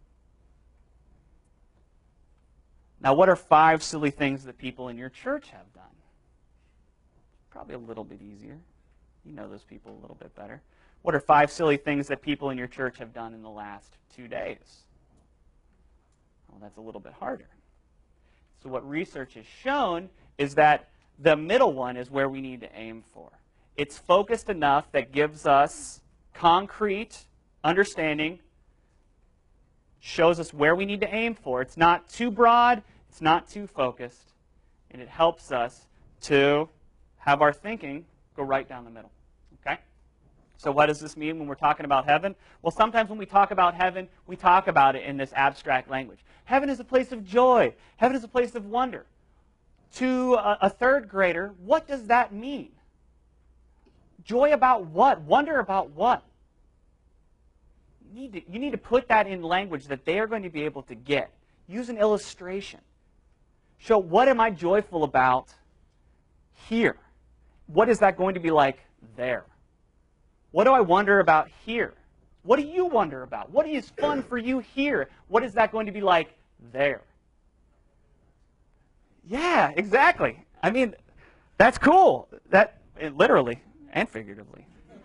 Now, what are 5 silly things that people in your church have done? Probably a little bit easier. You know those people a little bit better. What are 5 silly things that people in your church have done in the last 2 days? Well, that's a little bit harder. So what research has shown is that the middle one is where we need to aim for. It's focused enough that gives us concrete understanding, shows us where we need to aim for. It's not too broad, it's not too focused, and it helps us to have our thinking go right down the middle. Okay? So what does this mean when we're talking about heaven? Well, sometimes when we talk about heaven, we talk about it in this abstract language. Heaven is a place of joy. Heaven is a place of wonder. To a third grader, what does that mean? Joy about what? Wonder about what? You need to put that in language that they are going to be able to get. Use an illustration. Show, what am I joyful about here? What is that going to be like there? What do I wonder about here? What do you wonder about? What is fun for you here? What is that going to be like there? Yeah, exactly. I mean, that's cool. Literally and figuratively.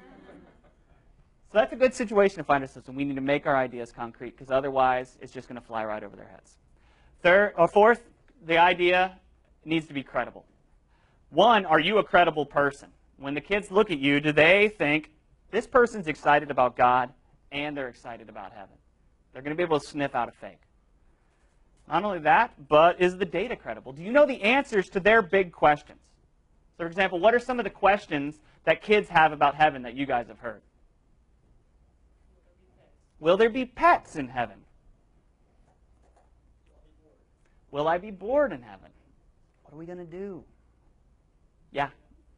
So that's a good situation to find ourselves in. We need to make our ideas concrete, because otherwise it's just going to fly right over their heads. Fourth, the idea needs to be credible. 1, are you a credible person? When the kids look at you, do they think, this person's excited about God and they're excited about heaven? They're going to be able to sniff out a fake. Not only that, but is the data credible? Do you know the answers to their big questions? So, for example, what are some of the questions that kids have about heaven that you guys have heard? Will there be pets in heaven? Will I be bored in heaven? What are we going to do? Yeah.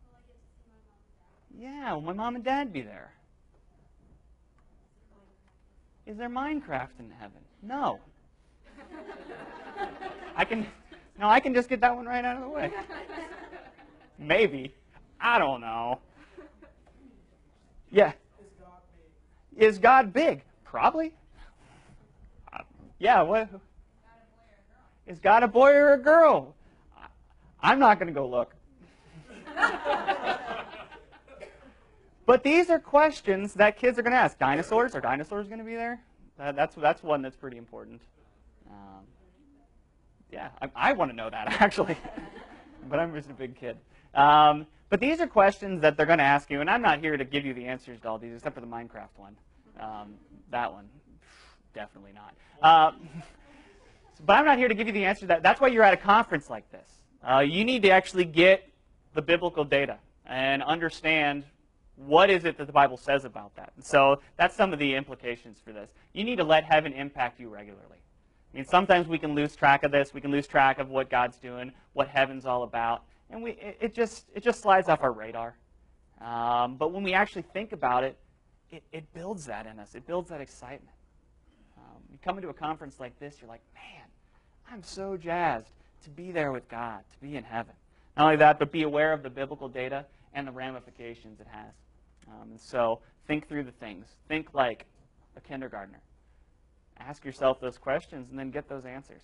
Yeah, will my mom and dad be there? Is there Minecraft in heaven? No. I can just get that one right out of the way. Maybe. I don't know. Yeah. Is God big? Probably. Yeah, what? Is God a boy or a girl? I'm not going to go look. But these are questions that kids are going to ask. Dinosaurs? Are dinosaurs going to be there? That's one that's pretty important. Yeah, I want to know that, actually. But I'm just a big kid. But these are questions that they're going to ask you, and I'm not here to give you the answers to all these, except for the Minecraft one. That one, definitely not. But I'm not here to give you the answer to that. That's why you're at a conference like this. You need to actually get the biblical data and understand what is it that the Bible says about that. And so that's some of the implications for this. You need to let heaven impact you regularly. I mean, sometimes we can lose track of this. We can lose track of what God's doing, what heaven's all about, and it just slides off our radar. But when we actually think about it, it builds that in us. It builds that excitement. You come into a conference like this, you're like, man, I'm so jazzed to be there with God, to be in heaven. Not only that, but be aware of the biblical data and the ramifications it has. And so think through the things. Think like a kindergartner. Ask yourself those questions and then get those answers.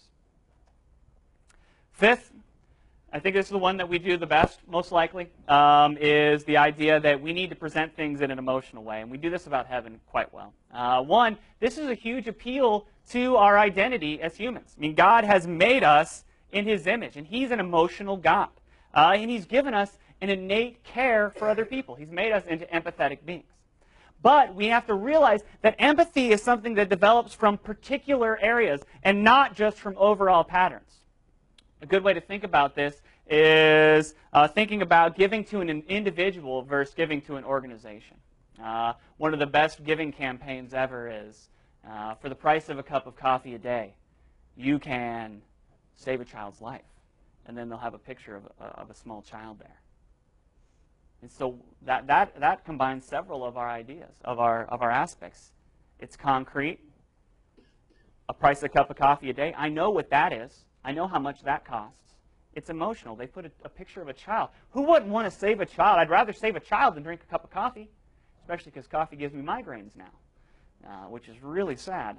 Fifth, I think this is the one that we do the best, most likely, is the idea that we need to present things in an emotional way. And we do this about heaven quite well. One, this is a huge appeal to our identity as humans. I mean, God has made us in his image, and he's an emotional God. And he's given us an innate care for other people. He's made us into empathetic beings. But we have to realize that empathy is something that develops from particular areas and not just from overall patterns. A good way to think about this is thinking about giving to an individual versus giving to an organization. One of the best giving campaigns ever is, for the price of a cup of coffee a day, you can save a child's life. And then they'll have a picture of a small child there. And so that combines several of our ideas, of our aspects. It's concrete. A price of a cup of coffee a day. I know what that is. I know how much that costs. It's emotional. They put a picture of a child. Who wouldn't want to save a child? I'd rather save a child than drink a cup of coffee, especially because coffee gives me migraines now, which is really sad.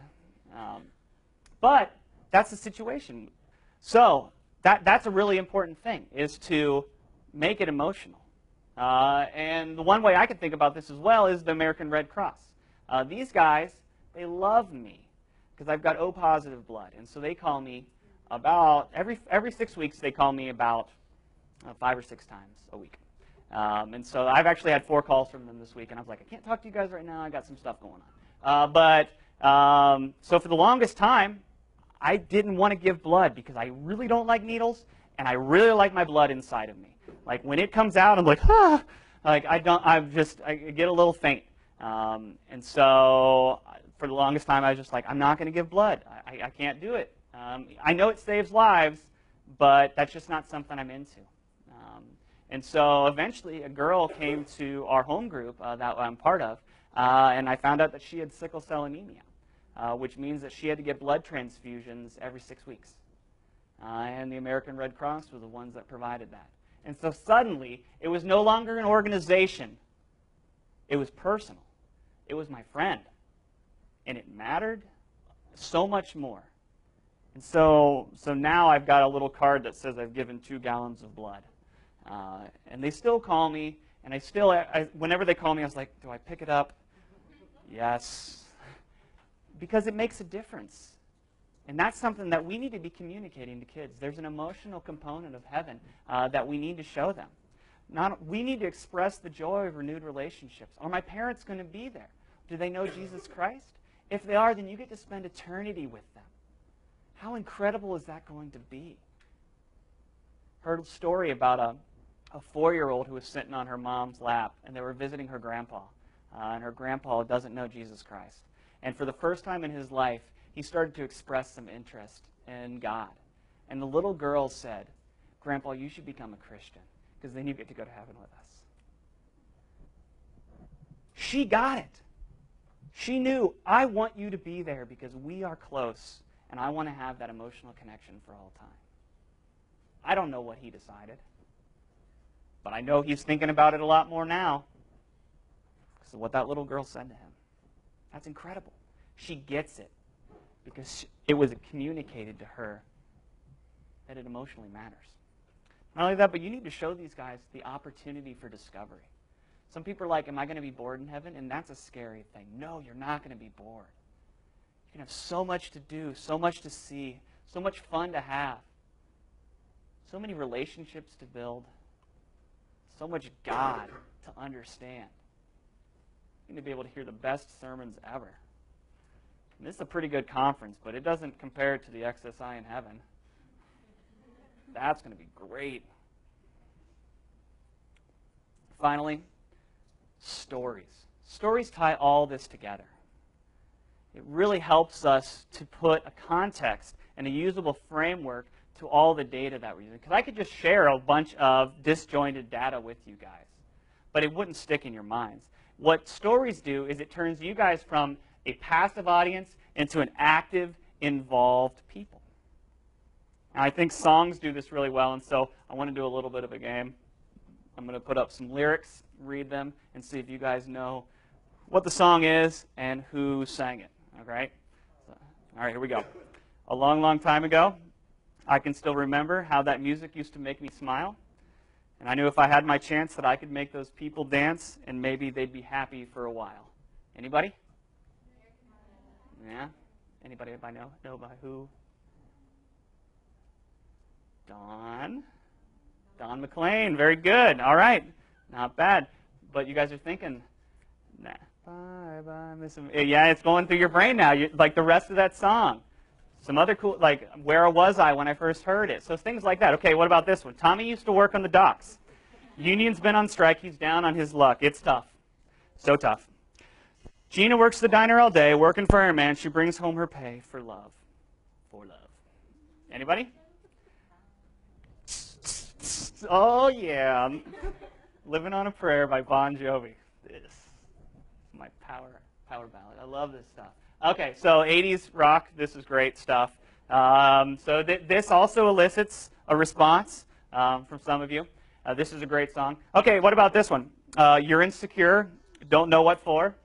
But that's the situation. So that's a really important thing, is to make it emotional. And the one way I can think about this as well is the American Red Cross. These guys, they love me because I've got O positive blood. And so they call me about, every 6 weeks, they call me about 5 or 6 times a week. And so I've actually had 4 calls from them this week. And I was like, I can't talk to you guys right now. I got some stuff going on. So for the longest time, I didn't want to give blood because I really don't like needles. And I really like my blood inside of me. Like when it comes out, I'm like, ah, like I get a little faint. And so for the longest time, I was just like, I'm not going to give blood. I can't do it. I know it saves lives, but that's just not something I'm into. And so eventually, a girl came to our home group that I'm part of, and I found out that she had sickle cell anemia, which means that she had to get blood transfusions every 6 weeks. And the American Red Cross were the ones that provided that. And so suddenly, it was no longer an organization. It was personal. It was my friend. And it mattered so much more. And so now I've got a little card that says I've given 2 gallons of blood. And they still call me. And whenever they call me, I was like, do I pick it up? Yes. Because it makes a difference. And that's something that we need to be communicating to kids. There's an emotional component of heaven that we need to show them. We need to express the joy of renewed relationships. Are my parents going to be there? Do they know Jesus Christ? If they are, then you get to spend eternity with them. How incredible is that going to be? Heard a story about a 4-year-old who was sitting on her mom's lap, and they were visiting her grandpa. And her grandpa doesn't know Jesus Christ. And for the first time in his life, he started to express some interest in God. And the little girl said, Grandpa, you should become a Christian, because then you get to go to heaven with us. She got it. She knew, I want you to be there because we are close, and I want to have that emotional connection for all time. I don't know what he decided, but I know he's thinking about it a lot more now because of what that little girl said to him. That's incredible. She gets it because it was communicated to her that it emotionally matters. Not only that, but you need to show these guys the opportunity for discovery. Some people are like, am I going to be bored in heaven? And that's a scary thing. No, you're not going to be bored. You can have so much to do, so much to see, so much fun to have. so many relationships to build, so much God to understand. You're going to be able to hear the best sermons ever. And this is a pretty good conference, but it doesn't compare to the XSI in heaven. That's going to be great. Finally, stories. Stories tie all this together. It really helps us to put a context and a usable framework to all the data that we're using. Because I could just share a bunch of disjointed data with you guys, but it wouldn't stick in your minds. What stories do is it turns you guys from a passive audience into an active, involved people. And I think songs do this really well, and so I want to do a little bit of a game. I'm going to put up some lyrics, read them, and see if you guys know what the song is and who sang it. All right? All right, here we go. A long, long time ago, I can still remember how that music used to make me smile. And I knew if I had my chance that I could make those people dance, and maybe they'd be happy for a while. Anybody? Yeah? Anybody I know by who? Don McLean. Very good. All right. Not bad. But you guys are thinking, nah. Bye-bye, Miss Amelia. Yeah, it's going through your brain now. Like the rest of that song. Some other cool, like, where was I when I first heard it? So things like that. Okay, what about this one? Tommy used to work on the docks. Union's been on strike. He's down on his luck. It's tough. So tough. Gina works the diner all day, working for her man. She brings home her pay for love. For love. Anybody? Oh, yeah. Living on a Prayer by Bon Jovi. This is my power ballad. I love this stuff. Okay, so 80s rock. This is great stuff. This also elicits a response from some of you. This is a great song. Okay, what about this one? You're insecure, don't know what for.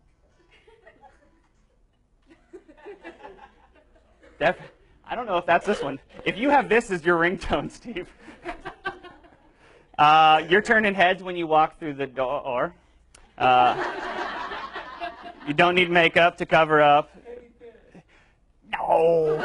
I don't know if that's this one. If you have this as your ringtone, Steve. You're turning heads when you walk through the door. You don't need makeup to cover up. No.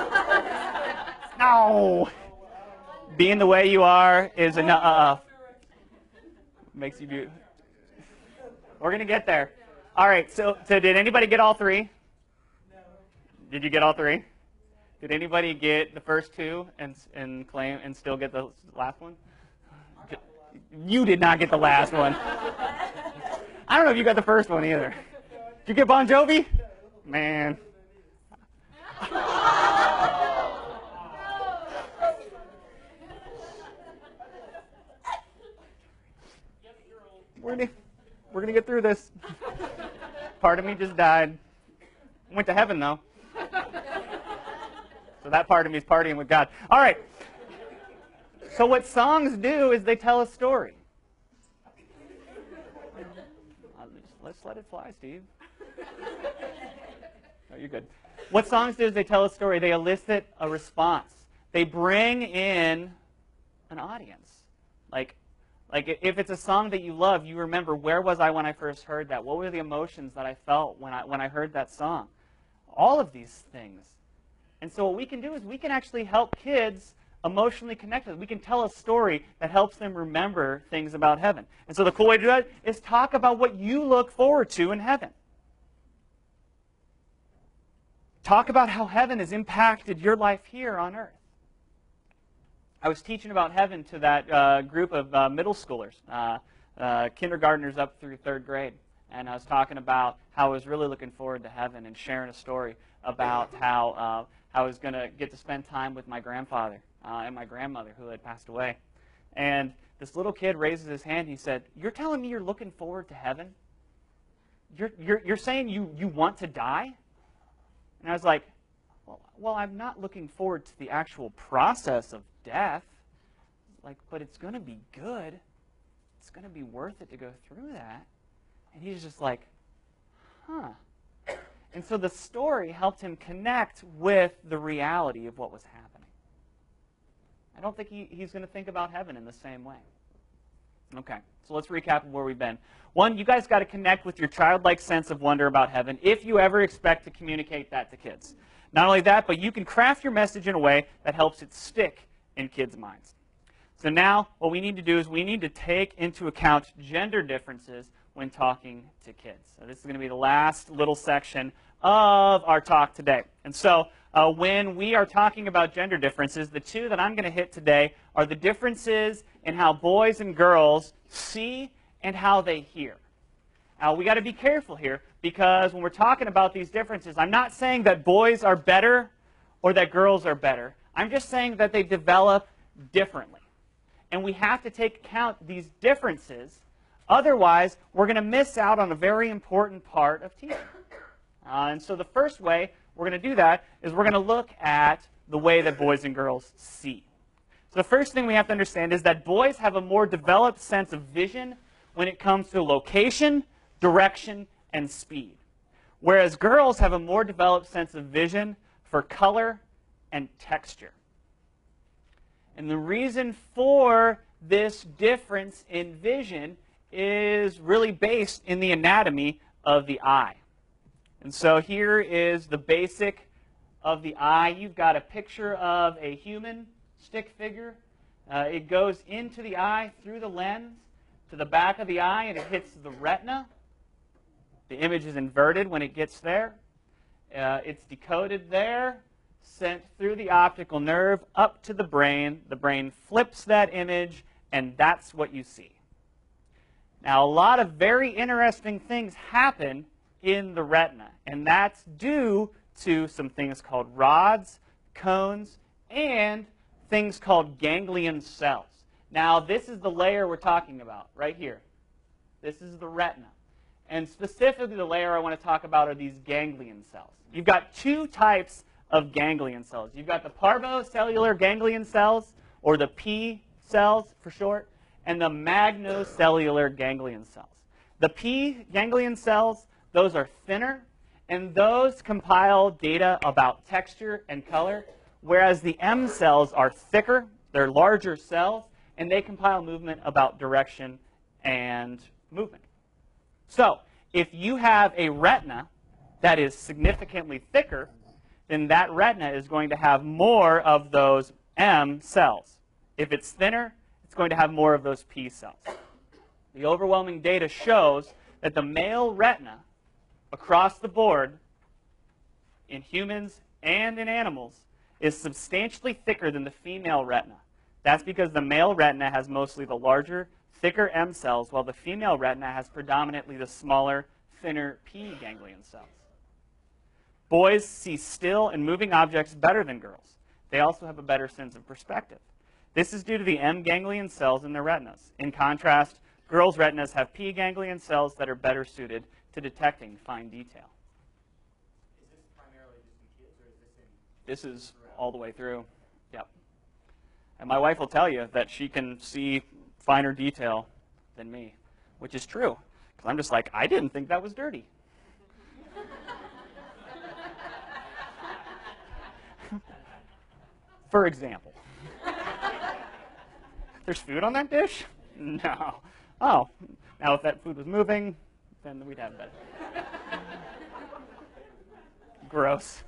No. Being the way you are is enough. Makes you beautiful. We're going to get there. All right, so did anybody get all three? No. Did you get all three? Did anybody get the first two and claim and still get the last one? You did not get the last one. I don't know if you got the first one either. Did you get Bon Jovi? Man. We're gonna get through this. Part of me just died. Went to heaven though. So that part of me is partying with God. All right. So what songs do is they tell a story. Let's let it fly, Steve. No, you're good. What songs do is they tell a story. They elicit a response. They bring in an audience. Like if it's a song that you love, you remember, where was I when I first heard that? What were the emotions that I felt when I heard that song? All of these things. And so what we can do is we can actually help kids emotionally connect with. We can tell a story that helps them remember things about heaven. And so the cool way to do that is talk about what you look forward to in heaven. Talk about how heaven has impacted your life here on earth. I was teaching about heaven to that group of middle schoolers, kindergartners up through 3rd grade. And I was talking about how I was really looking forward to heaven and sharing a story about how I was going to get to spend time with my grandfather and my grandmother who had passed away. And this little kid raises his hand. He said, "You're telling me you're looking forward to heaven? You're saying you want to die?" And I was like, well, I'm not looking forward to the actual process of death. Like, but it's going to be good. It's going to be worth it to go through that. And he's just like, huh. And so the story helped him connect with the reality of what was happening. I don't think he's going to think about heaven in the same way. Okay, so let's recap where we've been. One, you guys got to connect with your childlike sense of wonder about heaven if you ever expect to communicate that to kids. Not only that, but you can craft your message in a way that helps it stick in kids' minds. So now what we need to do is we need to take into account gender differences when talking to kids. So this is going to be the last little section of our talk today. And so when we are talking about gender differences, the two that I'm going to hit today are the differences in how boys and girls see and how they hear. Now, we got to be careful here because when we're talking about these differences, I'm not saying that boys are better or that girls are better. I'm just saying that they develop differently. And we have to take account these differences. Otherwise, we're going to miss out on a very important part of teaching. And so the first way we're going to do that is we're going to look at the way that boys and girls see. So the first thing we have to understand is that boys have a more developed sense of vision when it comes to location, direction, and speed. Whereas girls have a more developed sense of vision for color and texture. And the reason for this difference in vision is really based in the anatomy of the eye. And so here is the basic of the eye. You've got a picture of a human stick figure. It goes into the eye through the lens to the back of the eye, and it hits the retina. The image is inverted when it gets there. It's decoded there, sent through the optical nerve up to the brain. The brain flips that image, and that's what you see. Now, a lot of very interesting things happen in the retina, and that's due to some things called rods, cones, and things called ganglion cells. Now, this is the layer we're talking about right here. This is the retina. And specifically, the layer I want to talk about are these ganglion cells. You've got two types of ganglion cells. You've got the parvocellular ganglion cells, or the P cells for short, and the magnocellular ganglion cells. The P ganglion cells, those are thinner, and those compile data about texture and color, whereas the M cells are thicker, they're larger cells, and they compile movement about direction and movement. So, if you have a retina that is significantly thicker, then that retina is going to have more of those M cells. If it's thinner, it's going to have more of those P cells. The overwhelming data shows that the male retina, across the board, in humans and in animals, is substantially thicker than the female retina. That's because the male retina has mostly the larger, thicker M cells, while the female retina has predominantly the smaller, thinner P ganglion cells. Boys see still and moving objects better than girls. They also have a better sense of perspective. This is due to the M ganglion cells in their retinas. In contrast, girls' retinas have P ganglion cells that are better suited to detecting fine detail. Is this primarily just in kids, or is this in... This is all the way through. Yep. And my wife will tell you that she can see finer detail than me, which is true. Because I'm just like, I didn't think that was dirty. For example. There's food on that dish? No. Oh, now if that food was moving, then we'd have better. Gross.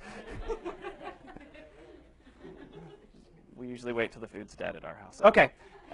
We usually wait till the food's dead at our house. Okay.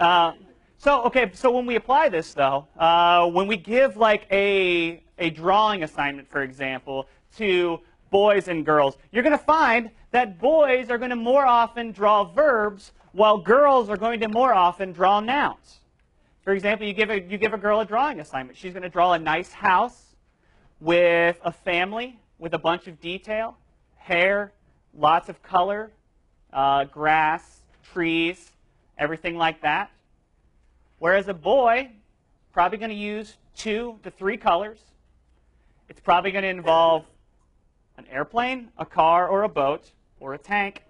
So when we apply this, though, when we give like a drawing assignment, for example, to boys and girls, you're going to find that boys are going to more often draw verbs, while girls are going to more often draw nouns. For example, you give a girl a drawing assignment. She's going to draw a nice house with a family, with a bunch of detail, hair, lots of color, grass, trees, everything like that. Whereas a boy, probably going to use 2 to 3 colors. It's probably going to involve an airplane, a car, or a boat, or a tank.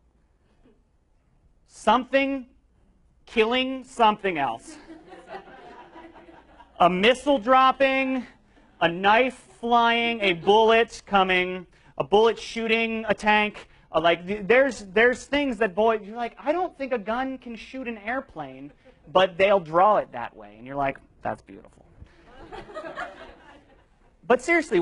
Something killing something else. A missile dropping, a knife flying, a bullet coming, a bullet shooting a tank. There's things that boys, you're like, I don't think a gun can shoot an airplane, but they'll draw it that way. And you're like, that's beautiful. But seriously,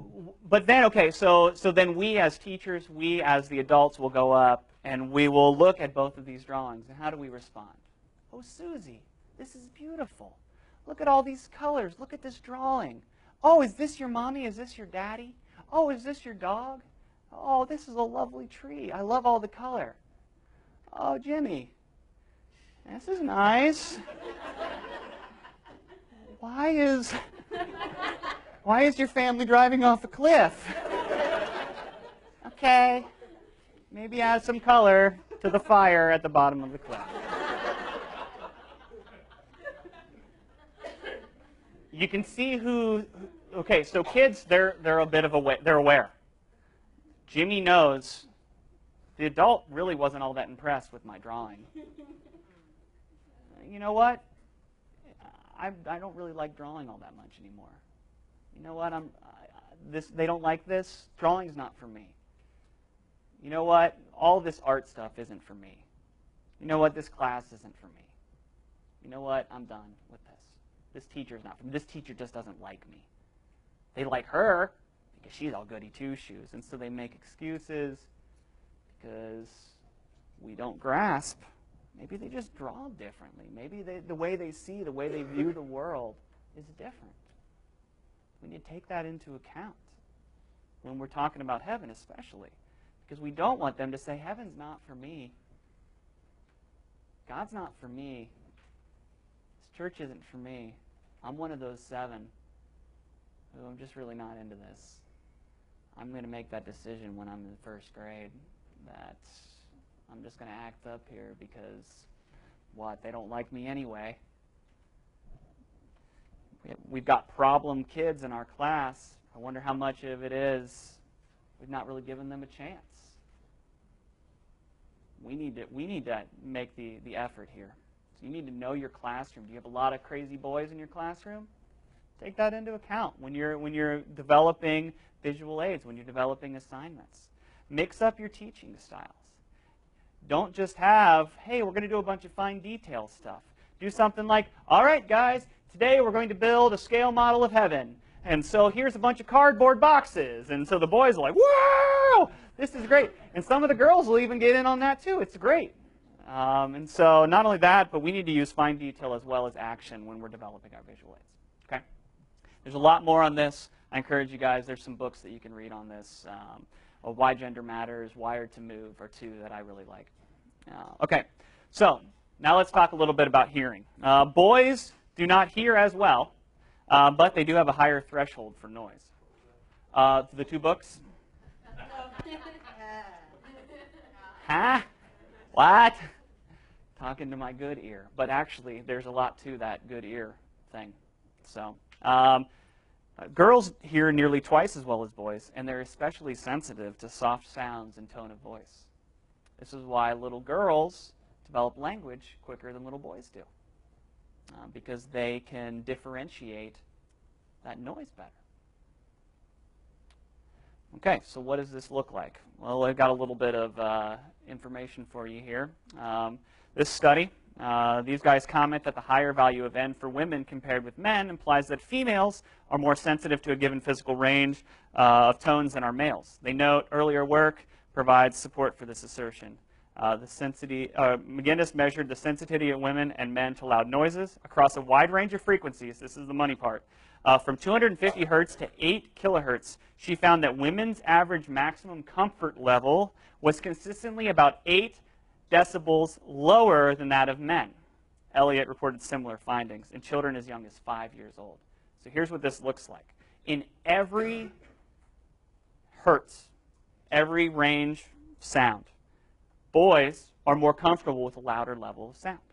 so then we as teachers, we as the adults will go up and we will look at both of these drawings. And how do we respond? Oh, Susie, this is beautiful. Look at all these colors. Look at this drawing. Oh, is this your mommy? Is this your daddy? Oh, is this your dog? Oh, this is a lovely tree. I love all the color. Oh, Jimmy, this is nice. Why is your family driving off a cliff? Okay, maybe add some color to the fire at the bottom of the cliff. You can see okay, so kids, they're a bit of they're aware. Jimmy knows the adult really wasn't all that impressed with my drawing. You know what? I don't really like drawing all that much anymore. You know what? They don't like this. Drawing's not for me. You know what? All this art stuff isn't for me. You know what? This class isn't for me. You know what? I'm done with this. This teacher's not for me. This teacher just doesn't like me. They like her because she's all goody two-shoes, and so they make excuses because we don't grasp. Maybe they just draw differently. Maybe the way they see, the way they view the world is different. We need to take that into account when we're talking about heaven especially, because we don't want them to say, heaven's not for me. God's not for me. This church isn't for me. I'm one of those 7 who I'm just really not into this. I'm going to make that decision when I'm in the 1st grade that I'm just going to act up here because, they don't like me anyway. We've got problem kids in our class. I wonder how much of it is we've not really given them a chance. We need to make the effort here. So you need to know your classroom. Do you have a lot of crazy boys in your classroom? Take that into account when you're developing visual aids, when you're developing assignments. Mix up your teaching styles. Don't just have, hey, we're going to do a bunch of fine detail stuff. Do something like, all right, guys, today we're going to build a scale model of heaven. And so here's a bunch of cardboard boxes. And so the boys are like, whoa, this is great. And some of the girls will even get in on that too. It's great. And so not only that, but we need to use fine detail as well as action when we're developing our visual aids. Okay? There's a lot more on this. I encourage you guys, there's some books that you can read on this. Why Gender Matters, Wired to Move are 2 that I really like. Okay, so now let's talk a little bit about hearing. Boys do not hear as well, but they do have a higher threshold for noise. The 2 books? Huh? What? Talking to my good ear. But actually, there's a lot to that good ear thing. So, girls hear nearly twice as well as boys, and they're especially sensitive to soft sounds and tone of voice. This is why little girls develop language quicker than little boys do, because they can differentiate that noise better. Okay, so what does this look like? Well, I've got a little bit of information for you here. This study, these guys comment that the higher value of N for women compared with men implies that females are more sensitive to a given physical range of tones than are males. They note earlier work provides support for this assertion. McGinnis measured the sensitivity of women and men to loud noises across a wide range of frequencies. This is the money part. From 250 hertz to 8 kilohertz, she found that women's average maximum comfort level was consistently about 8 decibels lower than that of men. Elliott reported similar findings in children as young as 5 years old. So here's what this looks like. In every hertz, every range sound, boys are more comfortable with a louder level of sound.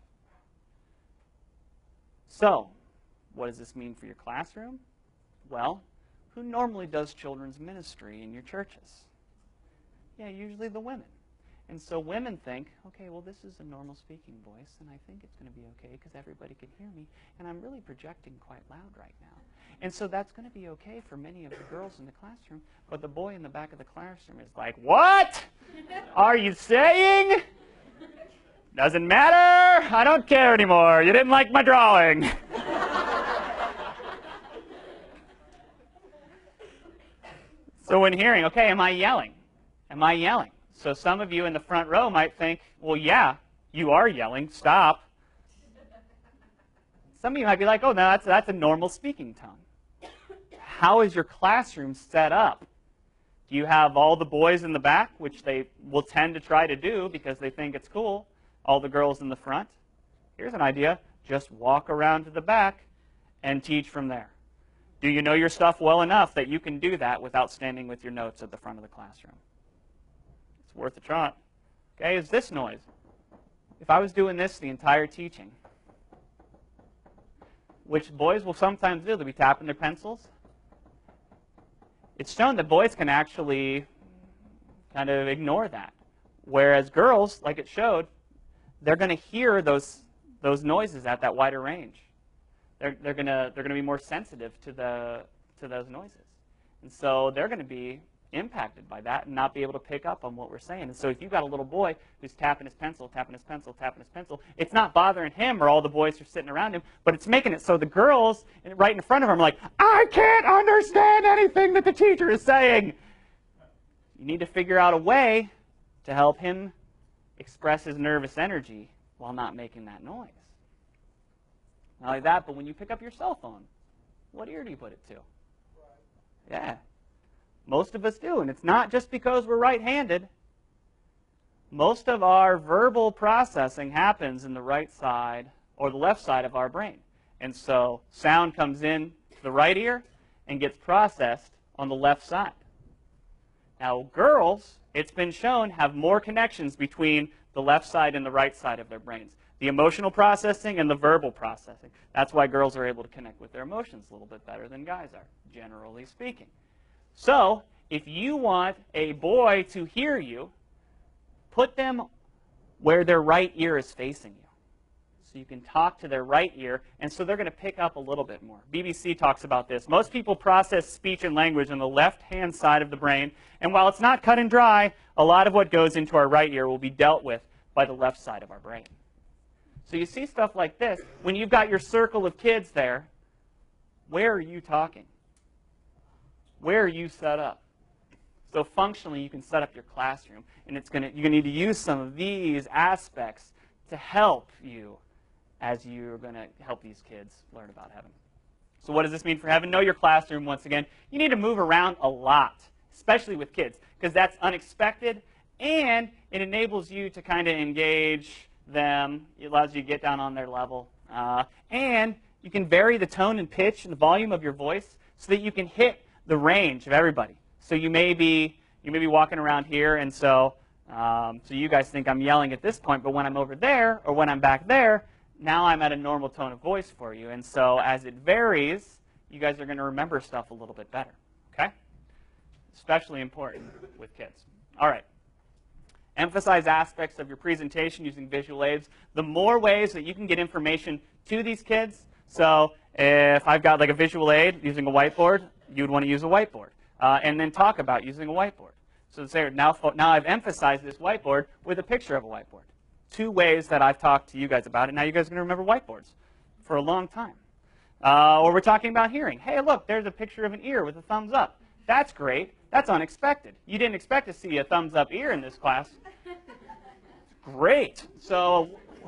So, what does this mean for your classroom? Well, who normally does children's ministry in your churches? Yeah, usually the women. And so women think, okay, well, this is a normal speaking voice, and I think it's going to be okay because everybody can hear me, and I'm really projecting quite loud right now. And so that's going to be okay for many of the girls in the classroom, but the boy in the back of the classroom is like, what are you saying? Doesn't matter. I don't care anymore. You didn't like my drawing. So when hearing, okay, am I yelling? Am I yelling? So some of you in the front row might think, well, yeah, you are yelling. Stop. Some of you might be like, oh, no, that's a normal speaking tone. How is your classroom set up? Do you have all the boys in the back, which they will tend to try to do because they think it's cool, all the girls in the front? Here's an idea. Just walk around to the back and teach from there. Do you know your stuff well enough that you can do that without standing with your notes at the front of the classroom? It's worth a try. Okay, is this noise? If I was doing this the entire teaching, which boys will sometimes do, they'll be tapping their pencils. It's shown that boys can actually kind of ignore that. Whereas girls, like it showed, they're going to hear those noises at that wider range. They're going to be more sensitive to those noises. And so they're going to be impacted by that and not be able to pick up on what we're saying. And so if you've got a little boy who's tapping his pencil, tapping his pencil, tapping his pencil, it's not bothering him or all the boys who are sitting around him, but it's making it so the girls right in front of him are like, I can't understand anything that the teacher is saying. You need to figure out a way to help him express his nervous energy while not making that noise. Not only that, but when you pick up your cell phone, what ear do you put it to? Yeah. Most of us do, and it's not just because we're right-handed. Most of our verbal processing happens in the right side or the left side of our brain. And so sound comes in to the right ear and gets processed on the left side. Now, girls, it's been shown, have more connections between the left side and the right side of their brains. The emotional processing and the verbal processing. That's why girls are able to connect with their emotions a little bit better than guys are, generally speaking. So, if you want a boy to hear you, put them where their right ear is facing you. So you can talk to their right ear, and so they're going to pick up a little bit more. BBC talks about this. Most people process speech and language on the left-hand side of the brain, and while it's not cut and dry, a lot of what goes into our right ear will be dealt with by the left side of our brain. So you see stuff like this. When you've got your circle of kids there, where are you talking? Where are you set up? So functionally, you can set up your classroom, and you're going to need to use some of these aspects to help you as you're going to help these kids learn about heaven. So what does this mean for heaven? Know your classroom, once again. You need to move around a lot, especially with kids, because that's unexpected, and it enables you to kind of engage them. It allows you to get down on their level. And you can vary the tone and pitch and the volume of your voice so that you can hit the range of everybody. So you may be walking around here, and so you guys think I'm yelling at this point, but when I'm over there or when I'm back there, now I'm at a normal tone of voice for you. And so as it varies, you guys are going to remember stuff a little bit better. Okay? Especially important with kids. All right. Emphasize aspects of your presentation using visual aids. The more ways that you can get information to these kids. So if I've got like a visual aid using a whiteboard, you'd want to use a whiteboard. And then talk about using a whiteboard. So say, now I've emphasized this whiteboard with a picture of a whiteboard. 2 ways that I've talked to you guys about it. Now you guys are going to remember whiteboards for a long time. Or we're talking about hearing. Hey, look, there's a picture of an ear with a thumbs up. That's great. That's unexpected. You didn't expect to see a thumbs up ear in this class. Great. So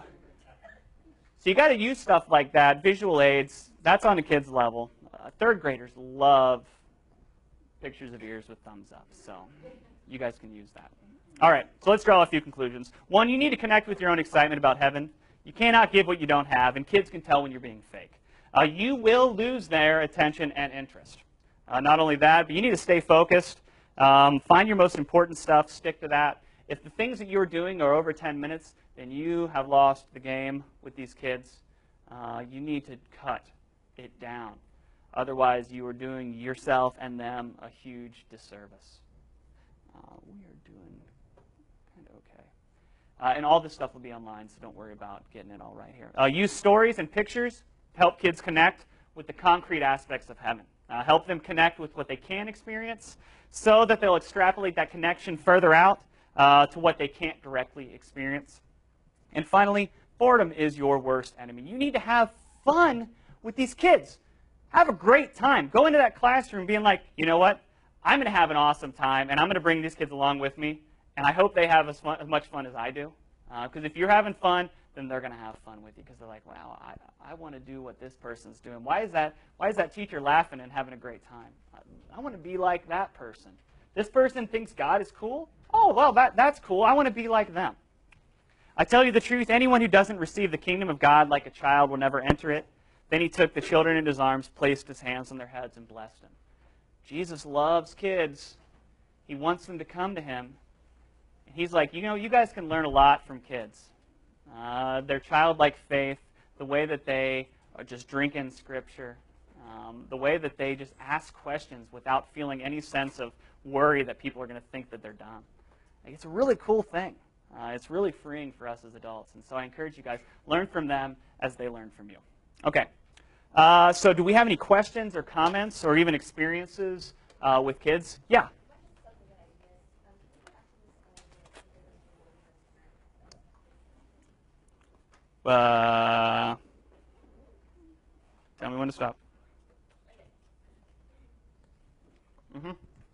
you got to use stuff like that. Visual aids, that's on the kids' level. 3rd graders love pictures of ears with thumbs up. So you guys can use that. All right, so let's draw a few conclusions. 1, you need to connect with your own excitement about heaven. You cannot give what you don't have, and kids can tell when you're being fake. You will lose their attention and interest. Not only that, but you need to stay focused. Find your most important stuff. Stick to that. If the things that you're doing are over 10 minutes, then you have lost the game with these kids. You need to cut it down. Otherwise, you are doing yourself and them a huge disservice. We are doing kind of okay. And all this stuff will be online, so don't worry about getting it all right here. Use stories and pictures to help kids connect with the concrete aspects of heaven. Help them connect with what they can experience so that they'll extrapolate that connection further out to what they can't directly experience. And finally, boredom is your worst enemy. You need to have fun with these kids. Have a great time. Go into that classroom being like, you know what? I'm going to have an awesome time, and I'm going to bring these kids along with me, and I hope they have as much fun as I do. Because if you're having fun, then they're going to have fun with you because they're like, wow, I want to do what this person's doing. Why is that teacher laughing and having a great time? I want to be like that person. This person thinks God is cool? Oh, well, that's cool. I want to be like them. I tell you the truth, anyone who doesn't receive the kingdom of God like a child will never enter it. Then he took the children in his arms, placed his hands on their heads, and blessed them. Jesus loves kids. He wants them to come to him. And he's like, you guys can learn a lot from kids. Their childlike faith, the way that they are just drinking Scripture, the way that they just ask questions without feeling any sense of worry that people are going to think that they're dumb. Like, it's a really cool thing. It's really freeing for us as adults. And so I encourage you guys, learn from them as they learn from you. Okay. So do we have any questions or comments or even experiences with kids? Yeah. Tell me when to stop. Mm-hmm.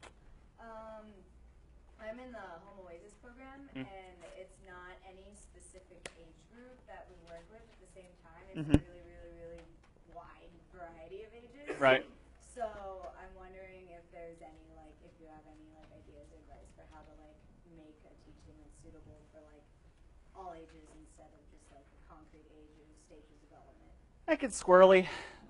I'm in the Home Oasis program, and it's not any specific age group that we work with at the same time. It's a really, really, really wide variety of ages. Right. So I'm wondering if there's any, like, if you have any, like, ideas or advice for how to, like, make a teaching that's suitable for, like, all ages instead of just, like, a concrete age or stage of development. That gets squirrely.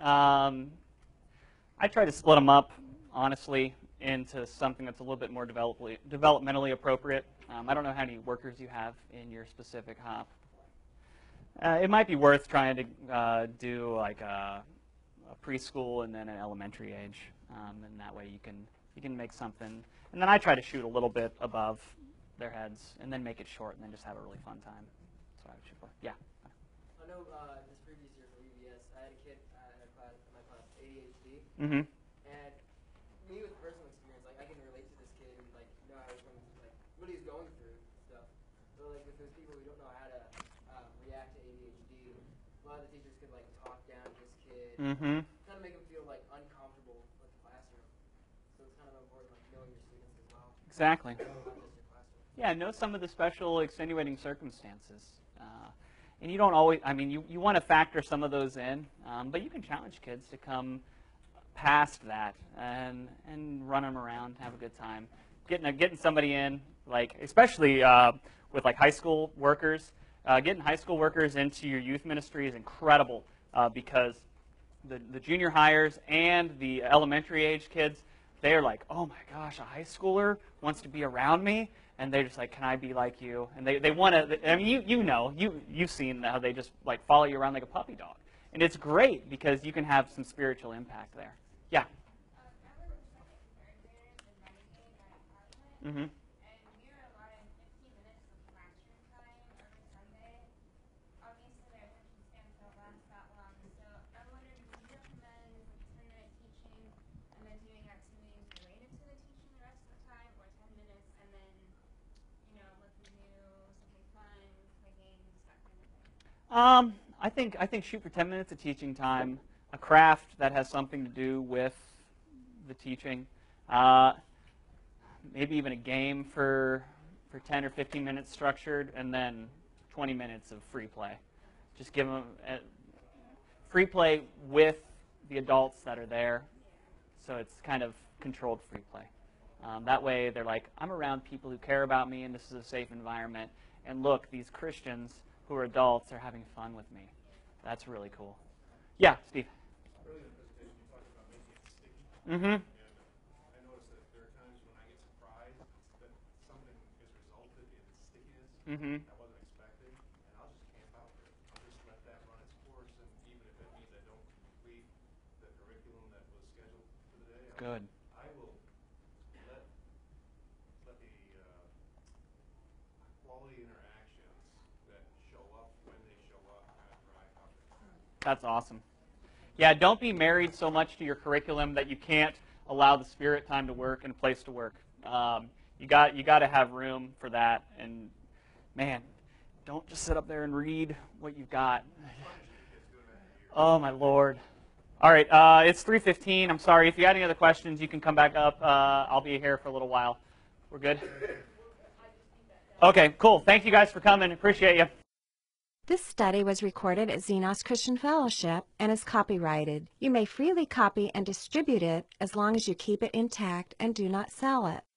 I try to split them up, honestly, into something that's a little bit more developmentally appropriate. I don't know how many workers you have in your specific hop. It might be worth trying to do like a preschool and then an elementary age, and that way you can make something. And then I try to shoot a little bit above their heads, and then make it short, and then just have a really fun time. That's what I would shoot for. Yeah. I know this previous year for UVS, I had a kid in my class, ADHD. Mm-hmm. And me with personal experience, like I can relate to this kid and like know how he's going through, like what he's going through and stuff. So like with those people who don't know how to react to ADHD, a lot of the teachers could like talk down to this kid, Mm-hmm. kind of make him feel like uncomfortable with the classroom. So it's kind of important like knowing your students as well, Exactly. not just your classroom. Yeah, know some of the special extenuating circumstances. And you don't always, I mean, you want to factor some of those in, but you can challenge kids to come past that and run them around, have a good time. Getting somebody in, like especially with like high school workers, getting high school workers into your youth ministry is incredible because the junior hires and the elementary age kids, they're like, oh my gosh, a high schooler wants to be around me. And they're just like, can I be like you? And they want to, I mean, you've seen how they just like follow you around like a puppy dog. And it's great because you can have some spiritual impact there. Yeah. Mm-hmm. I think shoot for 10 minutes of teaching time, a craft that has something to do with the teaching, maybe even a game for 10 or 15 minutes structured, and then 20 minutes of free play. Just give them free play with the adults that are there, so it's kind of controlled free play. That way they're like, I'm around people who care about me, and this is a safe environment. And look, these Christians who are adults are having fun with me. That's really cool. Yeah, Steve. Earlier in the presentation, you talked about making it sticky. Mm-hmm. And I noticed that there are times when I get surprised that something has resulted in stickiness Mm-hmm. I wasn't expecting, and I'll just camp out there. I'll just let that run its course, and even if it means I don't complete the curriculum that was scheduled for the day, Good. I will let the quality interactions that show up when they show up kind of drive how they That's awesome. Yeah, don't be married so much to your curriculum that you can't allow the spirit time to work and a place to work. You got to have room for that. And man, don't just sit up there and read what you've got. Oh my Lord. All right, it's 3:15. I'm sorry. If you got any other questions, you can come back up. I'll be here for a little while. We're good? Okay, cool. Thank you guys for coming. Appreciate you. This study was recorded at Xenos Christian Fellowship and is copyrighted. You may freely copy and distribute it as long as you keep it intact and do not sell it.